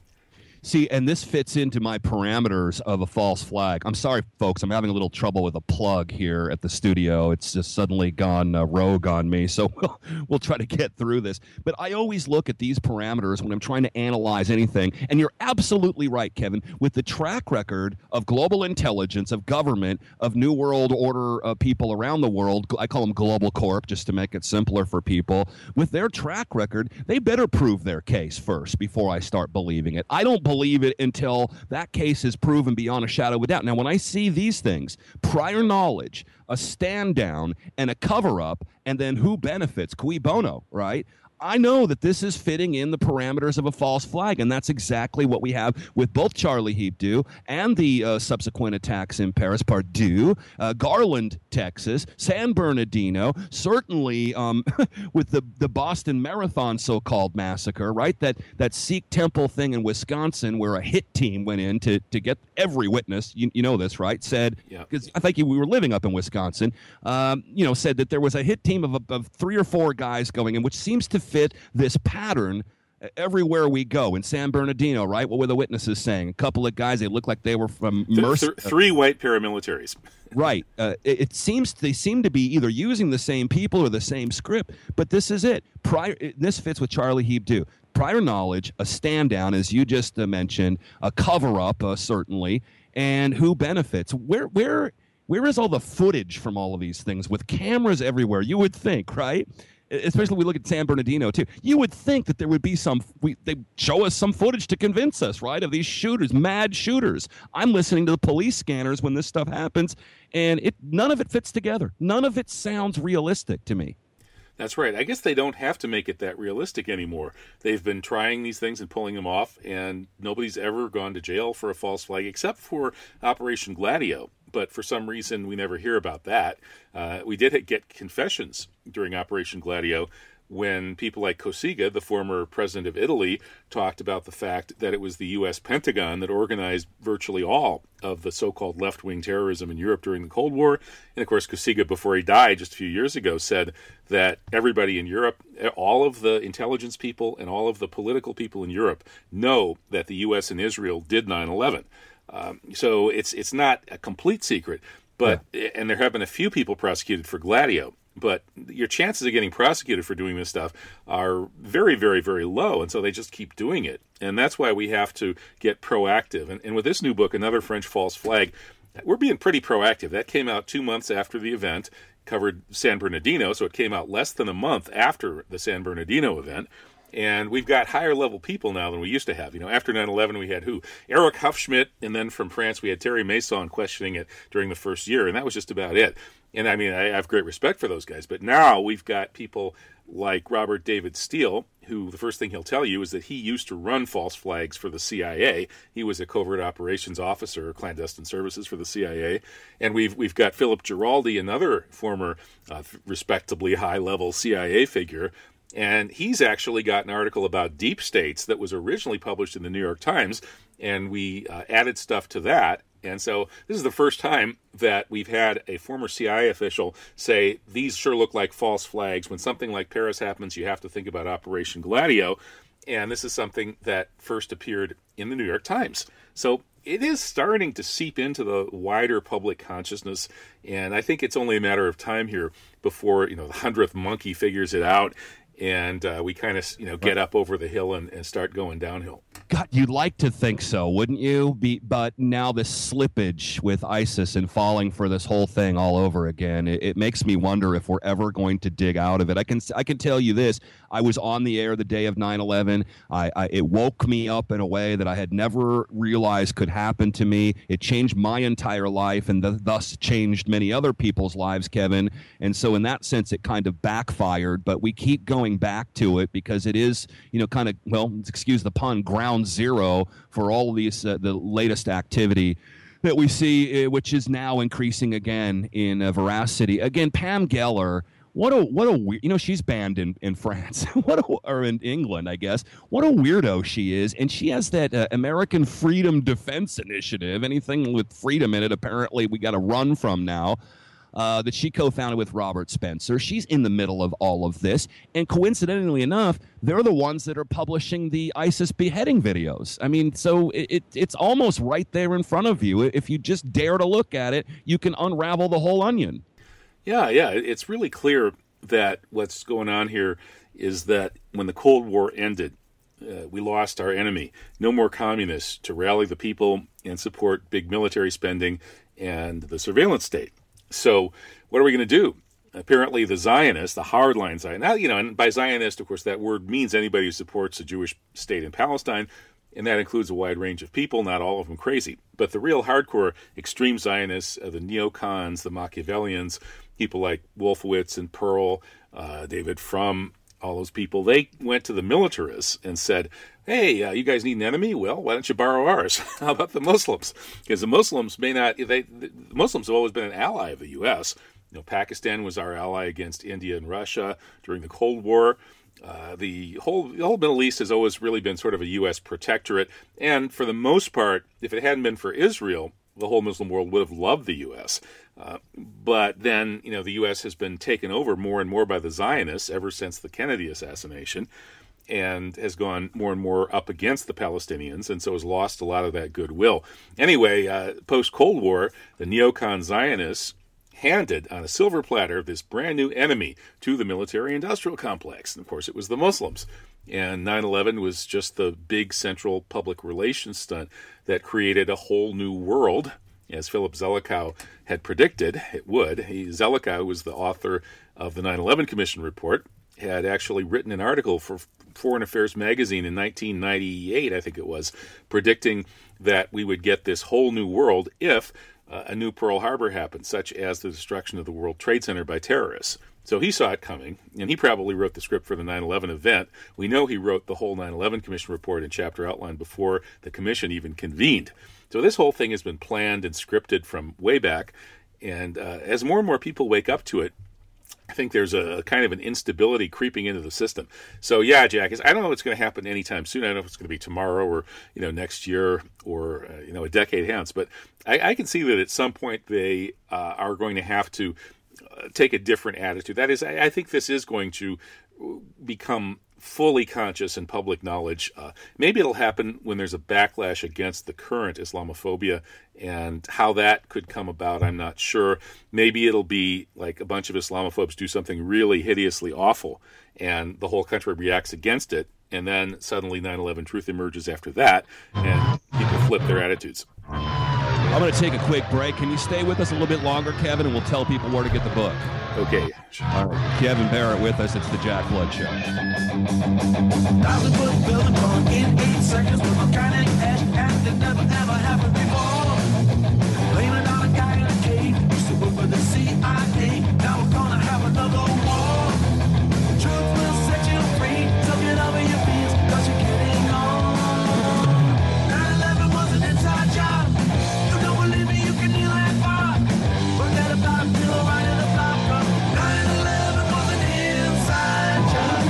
See, and this fits into my parameters of a false flag. I'm sorry, folks. I'm having a little trouble with a plug here at the studio. It's just suddenly gone uh, rogue on me, so we'll, we'll try to get through this. But I always look at these parameters when I'm trying to analyze anything. And you're absolutely right, Kevin. With the track record of global intelligence, of government, of New World Order uh, people around the world, I call them Global Corp just to make it simpler for people. With their track record, they better prove their case first before I start believing it. I don't believe it until that case is proven beyond a shadow of a doubt. Now, when I see these things, prior knowledge, a stand down, and a cover up, and then who benefits, cui bono, right? I know that this is fitting in the parameters of a false flag, and that's exactly what we have with both Charlie Hebdo and the uh, subsequent attacks in Paris, Pardue, uh, Garland, Texas, San Bernardino, certainly um, with the, the Boston Marathon so-called massacre, right? That that Sikh temple thing in Wisconsin where a hit team went in to, to get every witness, you, you know this, right, said, because yeah. I think we were living up in Wisconsin, um, you know, said that there was a hit team of, of three or four guys going in, which seems to fit this pattern everywhere we go. In San Bernardino, right? What were the witnesses saying? A couple of guys, they looked like they were from Mercy. Th- th- three white paramilitaries. Right. Uh, it, it seems they seem to be either using the same people or the same script, but this is it. Prior, it, this fits with Charlie Hebdo. Prior knowledge, a stand down, as you just uh, mentioned, a cover up, uh, certainly, and who benefits? Where, where, where is all the footage from all of these things with cameras everywhere? You would think, right? Especially we look at San Bernardino, too. You would think that there would be some, we, they show us some footage to convince us, right, of these shooters, mad shooters. I'm listening to the police scanners when this stuff happens, and it none of it fits together. None of it sounds realistic to me. That's right. I guess they don't have to make it that realistic anymore. They've been trying these things and pulling them off, and nobody's ever gone to jail for a false flag except for Operation Gladio. But for some reason, we never hear about that. Uh, we did get confessions during Operation Gladio when people like Cossiga, the former president of Italy, talked about the fact that it was the U S Pentagon that organized virtually all of the so-called left-wing terrorism in Europe during the Cold War. And, of course, Cossiga, before he died just a few years ago, said that everybody in Europe, all of the intelligence people and all of the political people in Europe know that the U S and Israel did nine eleven. Um, so it's it's not a complete secret, but yeah. And there have been a few people prosecuted for Gladio, but your chances of getting prosecuted for doing this stuff are very, very, very low, and so they just keep doing it. And that's why we have to get proactive. And, and with this new book, Another French False Flag, we're being pretty proactive. That came out two months after the event, covered San Bernardino, so it came out less than a month after the San Bernardino event. And we've got higher level people now than we used to have. You know, after nine eleven, we had who? Eric Hufschmidt, and then from France, we had Terry Mason questioning it during the first year, and that was just about it. And I mean, I have great respect for those guys. But now we've got people like Robert David Steele, who the first thing he'll tell you is that he used to run false flags for the C I A. He was a covert operations officer, clandestine services for the C I A. And we've we've got Philip Giraldi, another former uh, respectably high-level C I A figure. And he's actually got an article about deep states that was originally published in the New York Times, and we uh, added stuff to that. And so this is the first time that we've had a former C I A official say, these sure look like false flags. When something like Paris happens, you have to think about Operation Gladio. And this is something that first appeared in the New York Times. So it is starting to seep into the wider public consciousness, and I think it's only a matter of time here before, you know, the hundredth monkey figures it out, and uh, we kind of, you know, get up over the hill and, and start going downhill. God, you'd like to think so, wouldn't you? Be, but now this slippage with ISIS and falling for this whole thing all over again, it, it makes me wonder if we're ever going to dig out of it. I can I can tell you this. I was on the air the day of nine eleven. I, I, it woke me up in a way that I had never realized could happen to me. It changed my entire life and th- thus changed many other people's lives, Kevin. And so in that sense, it kind of backfired. But we keep going back to it because it is, you know, kind of, well, excuse the pun, ground zero for all of these, uh, the latest activity that we see, uh, which is now increasing again in uh, veracity. Again, Pam Geller, what a what a weird, you know, she's banned in, in France, what a, or in England, I guess. What a weirdo she is, and she has that uh, American Freedom Defense Initiative. Anything with freedom in it, apparently, we got to run from now. Uh, that she co-founded with Robert Spencer. She's in the middle of all of this. And coincidentally enough, they're the ones that are publishing the ISIS beheading videos. I mean, so it, it, it's almost right there in front of you. If you just dare to look at it, you can unravel the whole onion. Yeah, yeah. It's really clear that what's going on here is that when the Cold War ended, uh, we lost our enemy. No more communists to rally the people and support big military spending and the surveillance state. So what are we going to do? Apparently the Zionists, the hardline Zionists, now, you know, and by Zionist, of course, that word means anybody who supports a Jewish state in Palestine, and that includes a wide range of people, not all of them crazy. But the real hardcore extreme Zionists, uh, the neocons, the Machiavellians, people like Wolfowitz and Pearl, uh, David Frum, all those people, they went to the militarists and said, hey, uh, you guys need an enemy? Well, why don't you borrow ours? How about the Muslims? Because the Muslims may not, they, the Muslims have always been an ally of the U S. You know, Pakistan was our ally against India and Russia during the Cold War. Uh, the whole the whole Middle East has always really been sort of a U S protectorate. And for the most part, if it hadn't been for Israel, the whole Muslim world would have loved the U S. Uh, but then, you know, the U S has been taken over more and more by the Zionists ever since the Kennedy assassination, and has gone more and more up against the Palestinians, and so has lost a lot of that goodwill. Anyway, uh, post-Cold War, the neocon Zionists handed on a silver platter this brand new enemy to the military-industrial complex. And of course, it was the Muslims. And nine eleven was just the big central public relations stunt that created a whole new world, as Philip Zelikow had predicted it would. He, Zelikow was the author of the nine eleven Commission report, had actually written an article for Foreign Affairs magazine in nineteen ninety-eight, I think it was, predicting that we would get this whole new world if uh, a new Pearl Harbor happened, such as the destruction of the World Trade Center by terrorists. So he saw it coming, and he probably wrote the script for the nine eleven event. We know he wrote the whole nine eleven Commission report and chapter outline before the Commission even convened. So this whole thing has been planned and scripted from way back, and uh, as more and more people wake up to it, I think there's a kind of an instability creeping into the system. So yeah, Jack, I don't know what's going to happen anytime soon. I don't know if it's going to be tomorrow or, you know, next year or, uh, you know, a decade hence. But I, I can see that at some point they uh, are going to have to uh, take a different attitude. That is, I, I think this is going to become fully conscious in public knowledge. Uh, maybe it'll happen when there's a backlash against the current Islamophobia, and how that could come about, I'm not sure. Maybe it'll be like a bunch of Islamophobes do something really hideously awful, and the whole country reacts against it, and then suddenly nine eleven truth emerges after that, and people flip their attitudes. I'm going to take a quick break. Can you stay with us a little bit longer, Kevin, and we'll tell people where to get the book? Okay. All right. Kevin Barrett with us. It's the Jack Blood Show. Thousand foot building gone in eight seconds with volcanic ash, and it never ever happened before. Blaming on a guy in a cave, used to work for the C I A. Now we're gonna have another war. Truth will set you free, so get over your fears, cause you're getting on. nine eleven was an inside job. You don't believe me, you can kneel that far. Forget about a pillow right in the block. nine eleven was an inside job.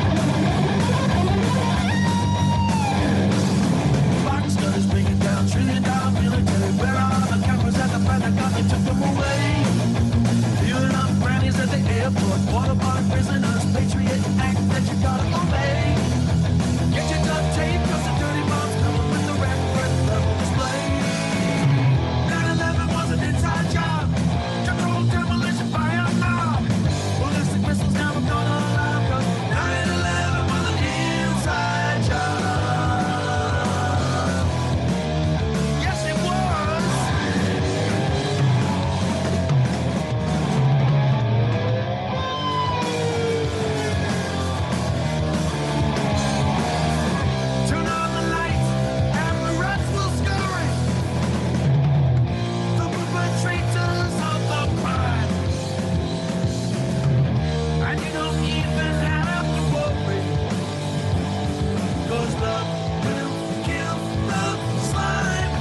Boxers bringing down trillion dollar military. Where are the cameras at the Pentagon? They took them away. Fueling up grannies at the airport. Waterboard prisoners. Patriot Act that you gotta obey. Get your duct tape, cause the dirty bombs coming with the record level display. nine eleven was an inside job. Controlled demolition by a mob. Ballistic missiles never gonna allow, cause nine eleven was an inside job. Yes, it was. Turn on the lights and the rats will scurry. The perpetrators of the crime. And you don't even have to worry, cause love will kill the slime.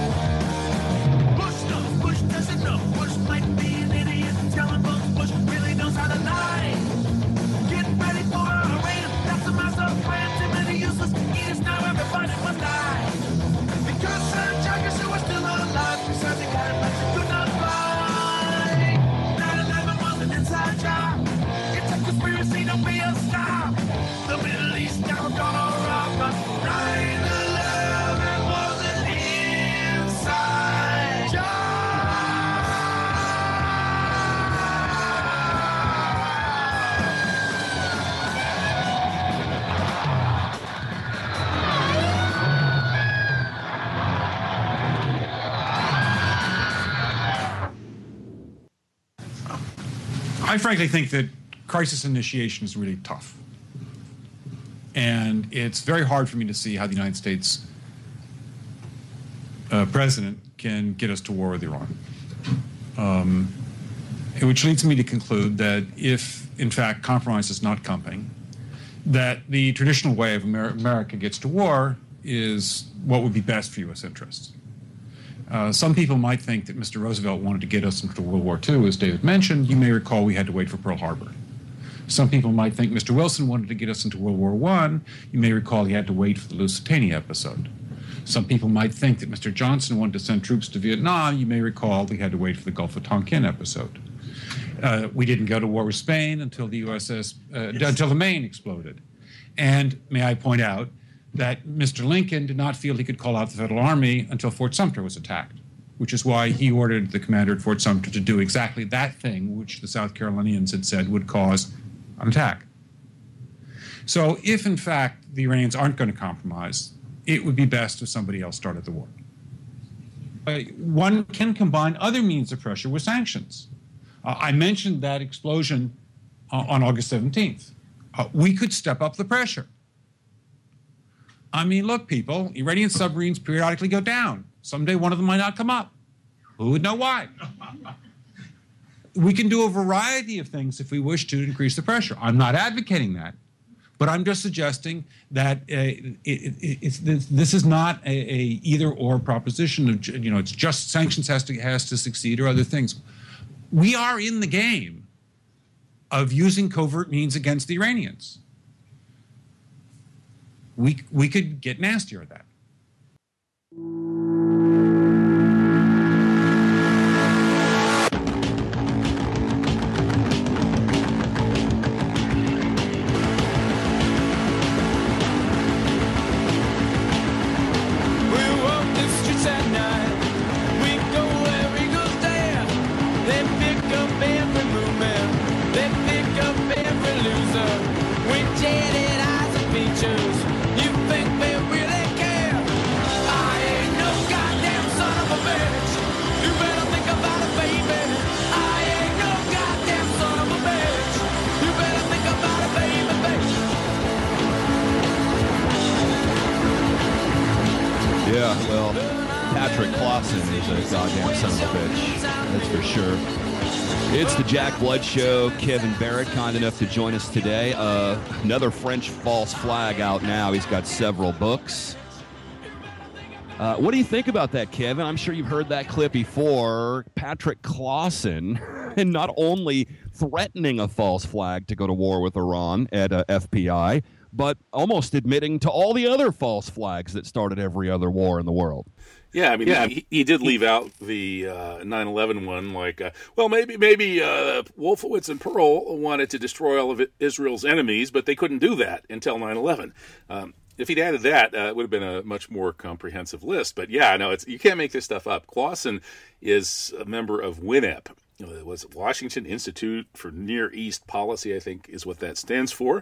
Bush knows, Bush doesn't know. Bush might be an idiot telling folks Bush really knows how to lie. Get ready for a rain, that's a master plan. Too many useless eaters, now everybody must die. Because Sir Jackson was still alive, besides the Cadillacs you could not buy. nine eleven was an inside job. It's a conspiracy, don't be a snob. The Middle East now gonna rock us. nine eleven was an inside job. I frankly think that crisis initiation is really tough. And it's very hard for me to see how the United States uh, president can get us to war with Iran. Um, which leads me to conclude that if, in fact, compromise is not coming, that the traditional way of Amer- America gets to war is what would be best for U S interests. Uh, some people might think that Mister Roosevelt wanted to get us into World War Two, as David mentioned. You may recall we had to wait for Pearl Harbor. Some people might think Mister Wilson wanted to get us into World War One. You may recall he had to wait for the Lusitania episode. Some people might think that Mister Johnson wanted to send troops to Vietnam. You may recall we had to wait for the Gulf of Tonkin episode. Uh, we didn't go to war with Spain until the U S S, uh, yes. until the Maine exploded. And may I point out that Mister Lincoln did not feel he could call out the Federal Army until Fort Sumter was attacked, which is why he ordered the commander at Fort Sumter to do exactly that thing which the South Carolinians had said would cause an attack. So if, in fact, the Iranians aren't going to compromise, it would be best if somebody else started the war. Uh, one can combine other means of pressure with sanctions. Uh, I mentioned that explosion uh, on August seventeenth. Uh, we could step up the pressure. I mean, look, people, Iranian submarines periodically go down. Someday one of them might not come up. Who would know why? We can do a variety of things if we wish to increase the pressure. I'm not advocating that, but I'm just suggesting that uh, it, it, it's, this is not a, a either-or proposition of, you know, it's just sanctions has to has to succeed or other things. We are in the game of using covert means against the Iranians. We we could get nastier at that. Yeah, well, Patrick Clausen is a goddamn son of a bitch. That's for sure. It's the Jack Blood Show. Kevin Barrett, kind enough to join us today. Uh, another French false flag out now. He's got several books. Uh, what do you think about that, Kevin? I'm sure you've heard that clip before. Patrick Clausen, and not only threatening a false flag to go to war with Iran at uh, F P I, but almost admitting to all the other false flags that started every other war in the world. Yeah, I mean, yeah. He, he did leave out the uh, nine eleven one, like, uh, well, maybe maybe uh, Wolfowitz and Pearl wanted to destroy all of Israel's enemies, but they couldn't do that until nine eleven. Um, if he'd added that, uh, it would have been a much more comprehensive list. But yeah, no, it's you can't make this stuff up. Clausen is a member of W I N E P. It was Washington Institute for Near East Policy, I think, is what that stands for.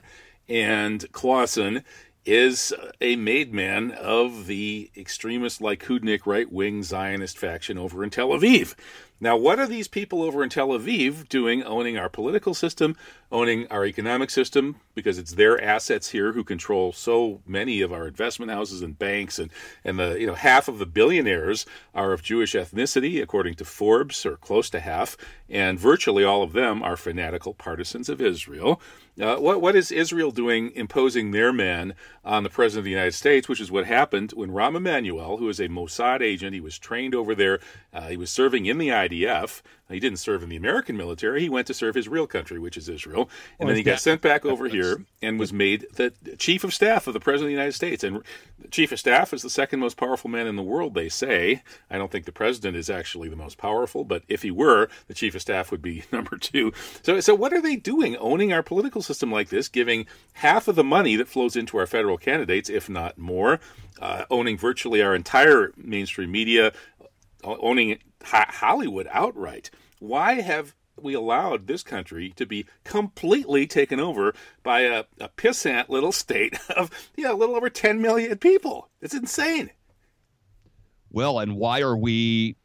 And Clausen is a made man of the extremist Likudnik right-wing Zionist faction over in Tel Aviv. Now, what are these people over in Tel Aviv doing, owning our political system, owning our economic system, because it's their assets here who control so many of our investment houses and banks, and, and the you know half of the billionaires are of Jewish ethnicity, according to Forbes, or close to half, and virtually all of them are fanatical partisans of Israel. Uh, what what is Israel doing, imposing their man on the President of the United States, which is what happened when Rahm Emanuel, who is a Mossad agent, he was trained over there, uh, he was serving in the I D F. He didn't serve in the American military. He went to serve his real country, which is Israel. And then he got sent back over here and was made the chief of staff of the President of the United States. And the chief of staff is the second most powerful man in the world, they say. I don't think the president is actually the most powerful, but if he were, the chief of staff would be number two. So, so what are they doing, owning our political system like this, giving half of the money that flows into our federal candidates, if not more, uh, owning virtually our entire mainstream media, owning Hollywood outright? Why have we allowed this country to be completely taken over by a, a pissant little state of, you know, a little over ten million people? It's insane. Well, and why are we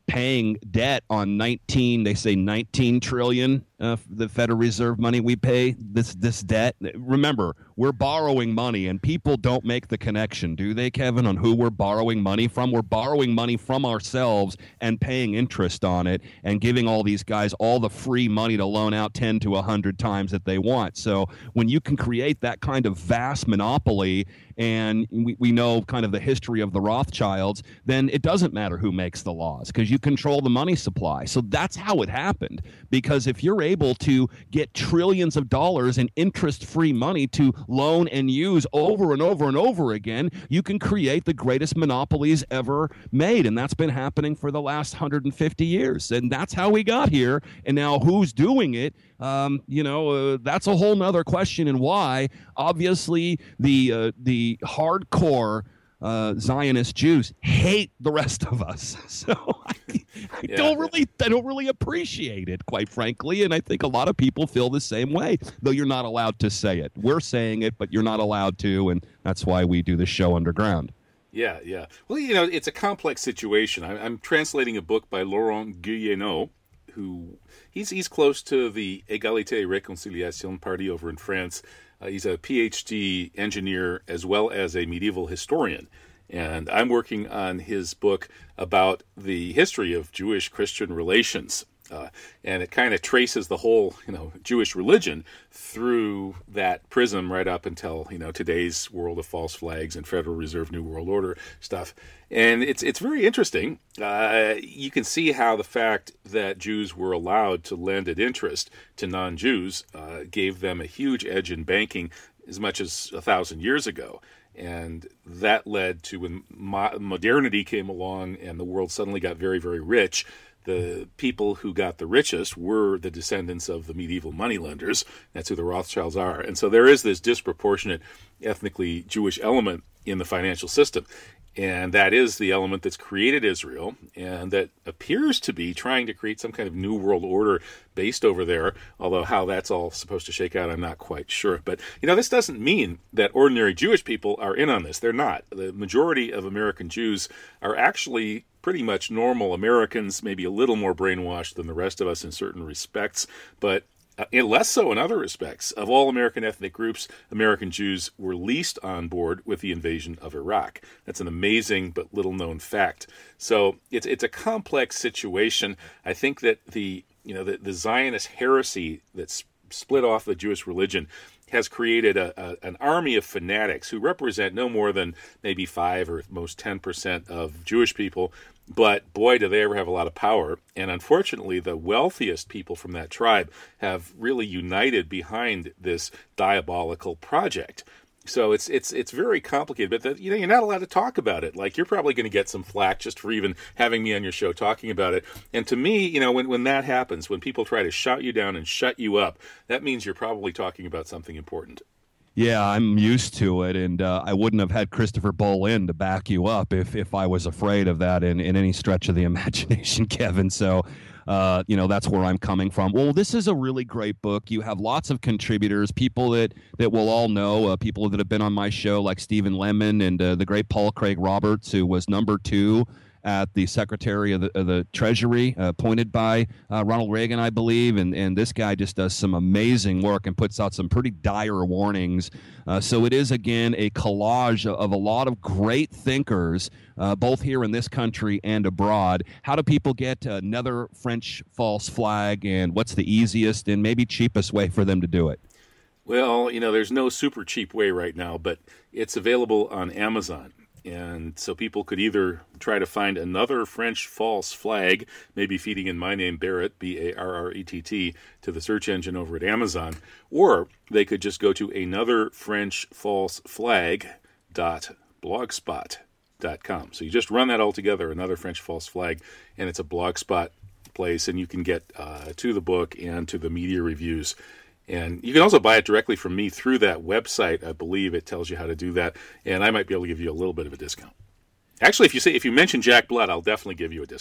paying debt on nineteen, they say nineteen trillion, uh, the Federal Reserve money we pay, this this debt. Remember, we're borrowing money, and people don't make the connection, do they, Kevin, on who we're borrowing money from? We're borrowing money from ourselves and paying interest on it and giving all these guys all the free money to loan out ten to one hundred times that they want. So when you can create that kind of vast monopoly, and we, we know kind of the history of the Rothschilds, then it doesn't matter who makes the laws because you control the money supply. So that's how it happened. Because if you're able to get trillions of dollars in interest-free money to loan and use over and over and over again, you can create the greatest monopolies ever made. And that's been happening for the last one hundred fifty years. And that's how we got here. And now who's doing it? Um, you know, uh, that's a whole nother question, and why. Obviously, the uh, the hardcore uh, Zionist Jews hate the rest of us, so I, I yeah. don't really, I don't really appreciate it, quite frankly. And I think a lot of people feel the same way, though you're not allowed to say it. We're saying it, but you're not allowed to, and that's why we do the show underground. Yeah, yeah. Well, you know, it's a complex situation. I, I'm translating a book by Laurent Guyenot, who he's he's close to the Égalité et Réconciliation party over in France. Uh, he's a P H D engineer as well as a medieval historian. And I'm working on his book about the history of Jewish-Christian relations. Uh, and it kind of traces the whole, you know, Jewish religion through that prism right up until, you know, today's world of false flags and Federal Reserve New World Order stuff. And it's it's very interesting. Uh, you can see how the fact that Jews were allowed to lend at interest to non-Jews uh, gave them a huge edge in banking as much as a thousand years ago. And that led to when mo- modernity came along and the world suddenly got very, very rich. The people who got the richest were the descendants of the medieval moneylenders. That's who the Rothschilds are. And so there is this disproportionate ethnically Jewish element in the financial system. And that is the element that's created Israel and that appears to be trying to create some kind of new world order based over there, although how that's all supposed to shake out, I'm not quite sure. But, you know, this doesn't mean that ordinary Jewish people are in on this. They're not. The majority of American Jews are actually pretty much normal Americans, maybe a little more brainwashed than the rest of us in certain respects, but Uh, less so in other respects. Of all American ethnic groups, American Jews were least on board with the invasion of Iraq. That's an amazing but little-known fact. So it's it's a complex situation. I think that the you know the, the Zionist heresy that's split off the Jewish religion has created a, a, an army of fanatics who represent no more than maybe five or at most ten percent of Jewish people. But boy, do they ever have a lot of power. And unfortunately, the wealthiest people from that tribe have really united behind this diabolical project. So it's it's it's very complicated. But the, you know, you're not allowed to talk about it. Like, you're probably going to get some flack just for even having me on your show talking about it. And to me, you know, when, when that happens, when people try to shout you down and shut you up, that means you're probably talking about something important. Yeah, I'm used to it, and uh, I wouldn't have had Christopher Bull in to back you up if, if I was afraid of that in, in any stretch of the imagination, Kevin. So, uh, you know, that's where I'm coming from. Well, this is a really great book. You have lots of contributors, people that, that we'll all know, uh, people that have been on my show like Stephen Lemon and uh, the great Paul Craig Roberts, who was number two at the Secretary of the, of the Treasury, uh, appointed by uh, Ronald Reagan, I believe. And, and this guy just does some amazing work and puts out some pretty dire warnings. Uh, so it is, again, a collage of a lot of great thinkers, uh, both here in this country and abroad. How do people get another French false flag, and what's the easiest and maybe cheapest way for them to do it? Well, you know, there's no super cheap way right now, but it's available on Amazon. And so people could either try to find another French false flag, maybe feeding in my name, Barrett, B A R R E T T, to the search engine over at Amazon, or they could just go to another French false flag dot blogspot dot com. So you just run that all together, another French false flag, and it's a blogspot place, and you can get uh, to the book and to the media reviews. And you can also buy it directly from me through that website. I believe it tells you how to do that, and I might be able to give you a little bit of a discount. Actually, if you say if you mention Jack Blood, I'll definitely give you a discount.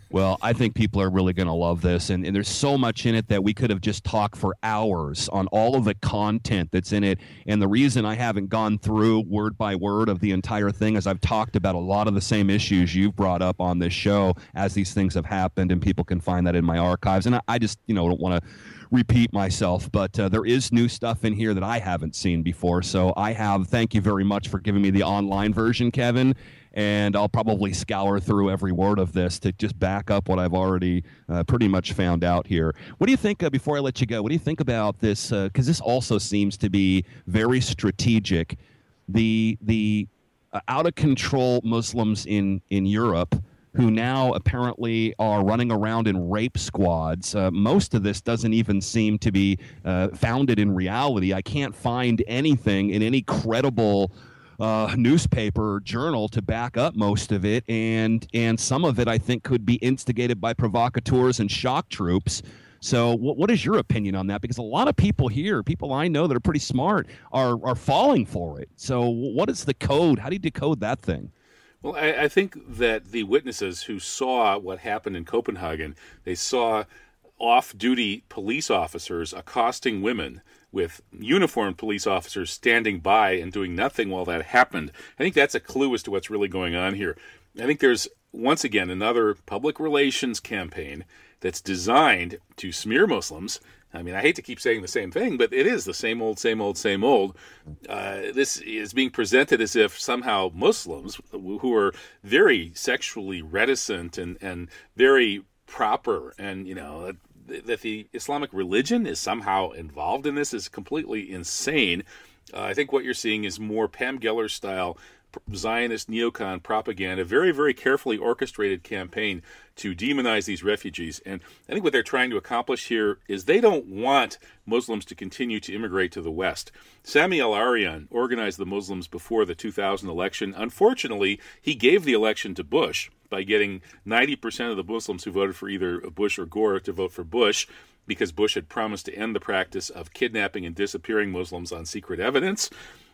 Well, I think people are really going to love this, and, and there's so much in it that we could have just talked for hours on all of the content that's in it. And the reason I haven't gone through word by word of the entire thing is I've talked about a lot of the same issues you've brought up on this show as these things have happened, and people can find that in my archives. And I, I just, you know, don't want to repeat myself, but uh, there is new stuff in here that I haven't seen before. So I have, thank you very much for giving me the online version, Kevin. And I'll probably scour through every word of this to just back up what I've already uh, pretty much found out here. What do you think, uh, before I let you go, what do you think about this? Because uh, this also seems to be very strategic. The the uh, out-of-control Muslims in, in Europe who now apparently are running around in rape squads. Uh, most of this doesn't even seem to be uh, founded in reality. I can't find anything in any credible Uh, newspaper or journal to back up most of it, and and some of it I think could be instigated by provocateurs and shock troops. So what, what is your opinion on that? Because a lot of people here, people I know that are pretty smart, are are falling for it. So what is the code? How do you decode that thing? Well, I, I think that the witnesses who saw what happened in Copenhagen, they saw off-duty police officers accosting women with uniformed police officers standing by and doing nothing while that happened. I think that's a clue as to what's really going on here. I think there's, once again, another public relations campaign that's designed to smear Muslims. I mean, I hate to keep saying the same thing, but it is the same old, same old, same old. Uh, this is being presented as if somehow Muslims, who are very sexually reticent and, and very proper, and, you know, that the Islamic religion is somehow involved in this is completely insane. Uh, I think what you're seeing is more Pam Geller style Zionist neocon propaganda, very, very carefully orchestrated campaign to demonize these refugees. And I think what they're trying to accomplish here is they don't want Muslims to continue to immigrate to the West. Sami al-Arian organized the Muslims before the two thousand election. Unfortunately, he gave the election to Bush by getting ninety percent of the Muslims who voted for either Bush or Gore to vote for Bush, because Bush had promised to end the practice of kidnapping and disappearing Muslims on secret evidence.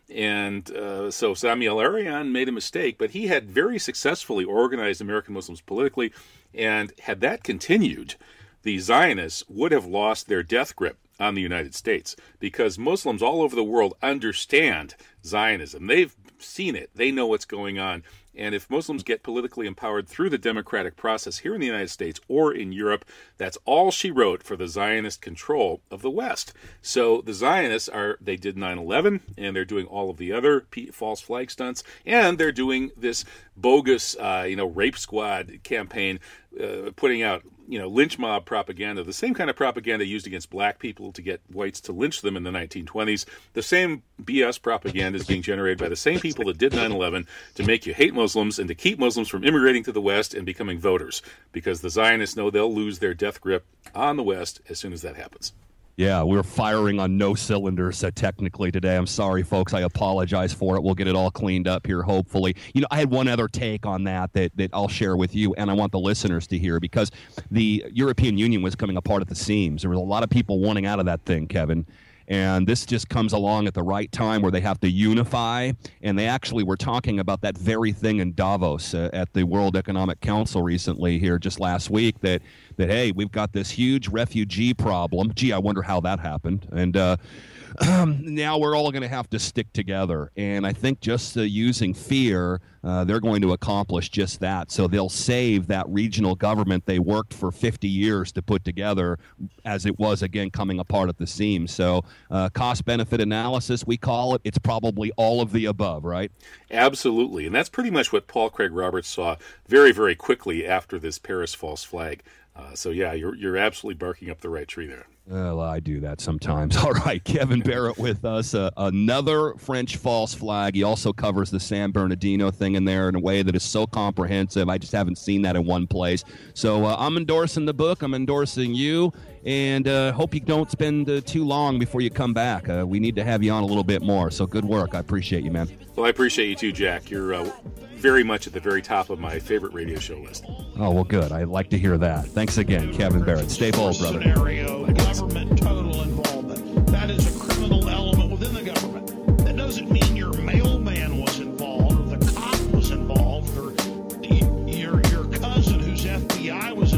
And uh, so Sami al-Arian made a mistake, but he had very successfully organized American Muslims politically, and had that continued, the Zionists would have lost their death grip on the United States, because Muslims all over the world understand Zionism. They've seen it. They know what's going on. And if Muslims get politically empowered through the democratic process here in the United States or in Europe, that's all she wrote for the Zionist control of the West. So the Zionists are, they did nine eleven, and they're doing all of the other false flag stunts, and they're doing this bogus, uh, you know, rape squad campaign, uh, putting out, you know, lynch mob propaganda, the same kind of propaganda used against black people to get whites to lynch them in the nineteen twenties. The same B S propaganda is being generated by the same people that did nine eleven to make you hate Muslims and to keep Muslims from immigrating to the West and becoming voters, because the Zionists know they'll lose their death grip on the West as soon as that happens. Yeah, we're firing on no cylinders uh, technically today. I'm sorry, folks. I apologize for it. We'll get it all cleaned up here, hopefully. You know, I had one other take on that that, that I'll share with you, and I want the listeners to hear, because the European Union was coming apart at the seams. There was a lot of people wanting out of that thing, Kevin. And this just comes along at the right time where they have to unify. And they actually were talking about that very thing in Davos uh, at the World Economic Council recently here just last week, that, that hey, we've got this huge refugee problem. Gee, I wonder how that happened. And uh, um, now we're all going to have to stick together. And I think just uh, using fear, uh, they're going to accomplish just that. So they'll save that regional government they worked for fifty years to put together, as it was, again, coming apart at the seams. So uh, cost-benefit analysis, we call it. It's probably all of the above, right? Absolutely. And that's pretty much what Paul Craig Roberts saw very, very quickly after this Paris false flag. Uh, so, yeah, you're you're absolutely barking up the right tree there. Well, I do that sometimes. All right, Kevin Barrett with us. Uh, another French false flag. He also covers the San Bernardino thing in there in a way that is so comprehensive. I just haven't seen that in one place. So uh, I'm endorsing the book. I'm endorsing you. And uh, hope you don't spend uh, too long before you come back. Uh, we need to have you on a little bit more. So good work. I appreciate you, man. Well, I appreciate you too, Jack. You're uh, very much at the very top of my favorite radio show list. Oh, well, good. I like to hear that. Thanks again, Kevin Barrett. Stay bold, brother. Scenario, government total involvement. That is a criminal element within the government. That doesn't mean your mailman was involved, or the cop was involved, or your your cousin whose F B I was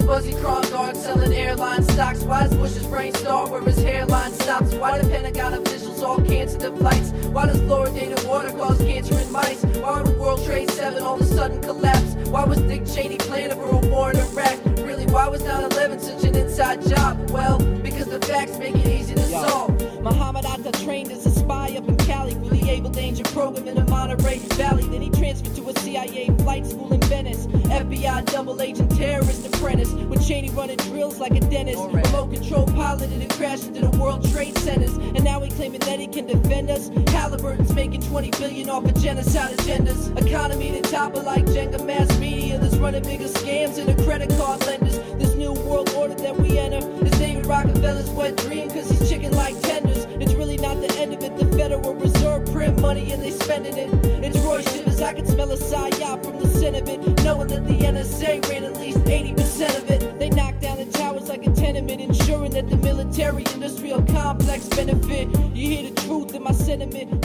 Buzzy crime guard selling airline stocks? Why does Bush's brain start where his hairline stops? Why do Pentagon officials all cancel their flights? Why does fluoridated water cause cancer in mice? Why would World Trade seven all of a sudden collapse? Why was Dick Cheney planning for a war in Iraq? Really, why was nine eleven such an inside job? Well, because the facts make it easy to solve. Muhammad Atta trained as a spy up in Cali for the Able Danger program in the Monterey Valley. Then he transferred to a C I A flight school in Venice. F B I double agent terrorist apprentice. With Cheney running drills like a dentist. Right. Remote control piloted and crashed into the World Trade Centers. And now he claiming that he can defend us. Halliburton's making twenty billion dollars off of genocide agendas. Economy to topple like Jenga mass media that's running bigger scams than the credit card lenders. This new world order that we enter is David Rockefeller's wet dream cause he's chicken like tenders. It's really not the end of it. The Federal Reserve print money and they spending it. It's Roy Shivers. I can smell a psyop from the center of it. Knowing that the N S A ran at least eighty percent of it. They knock down the towers like a tenement, ensuring that the military industrial complex benefit. You hear the truth in my sentiment.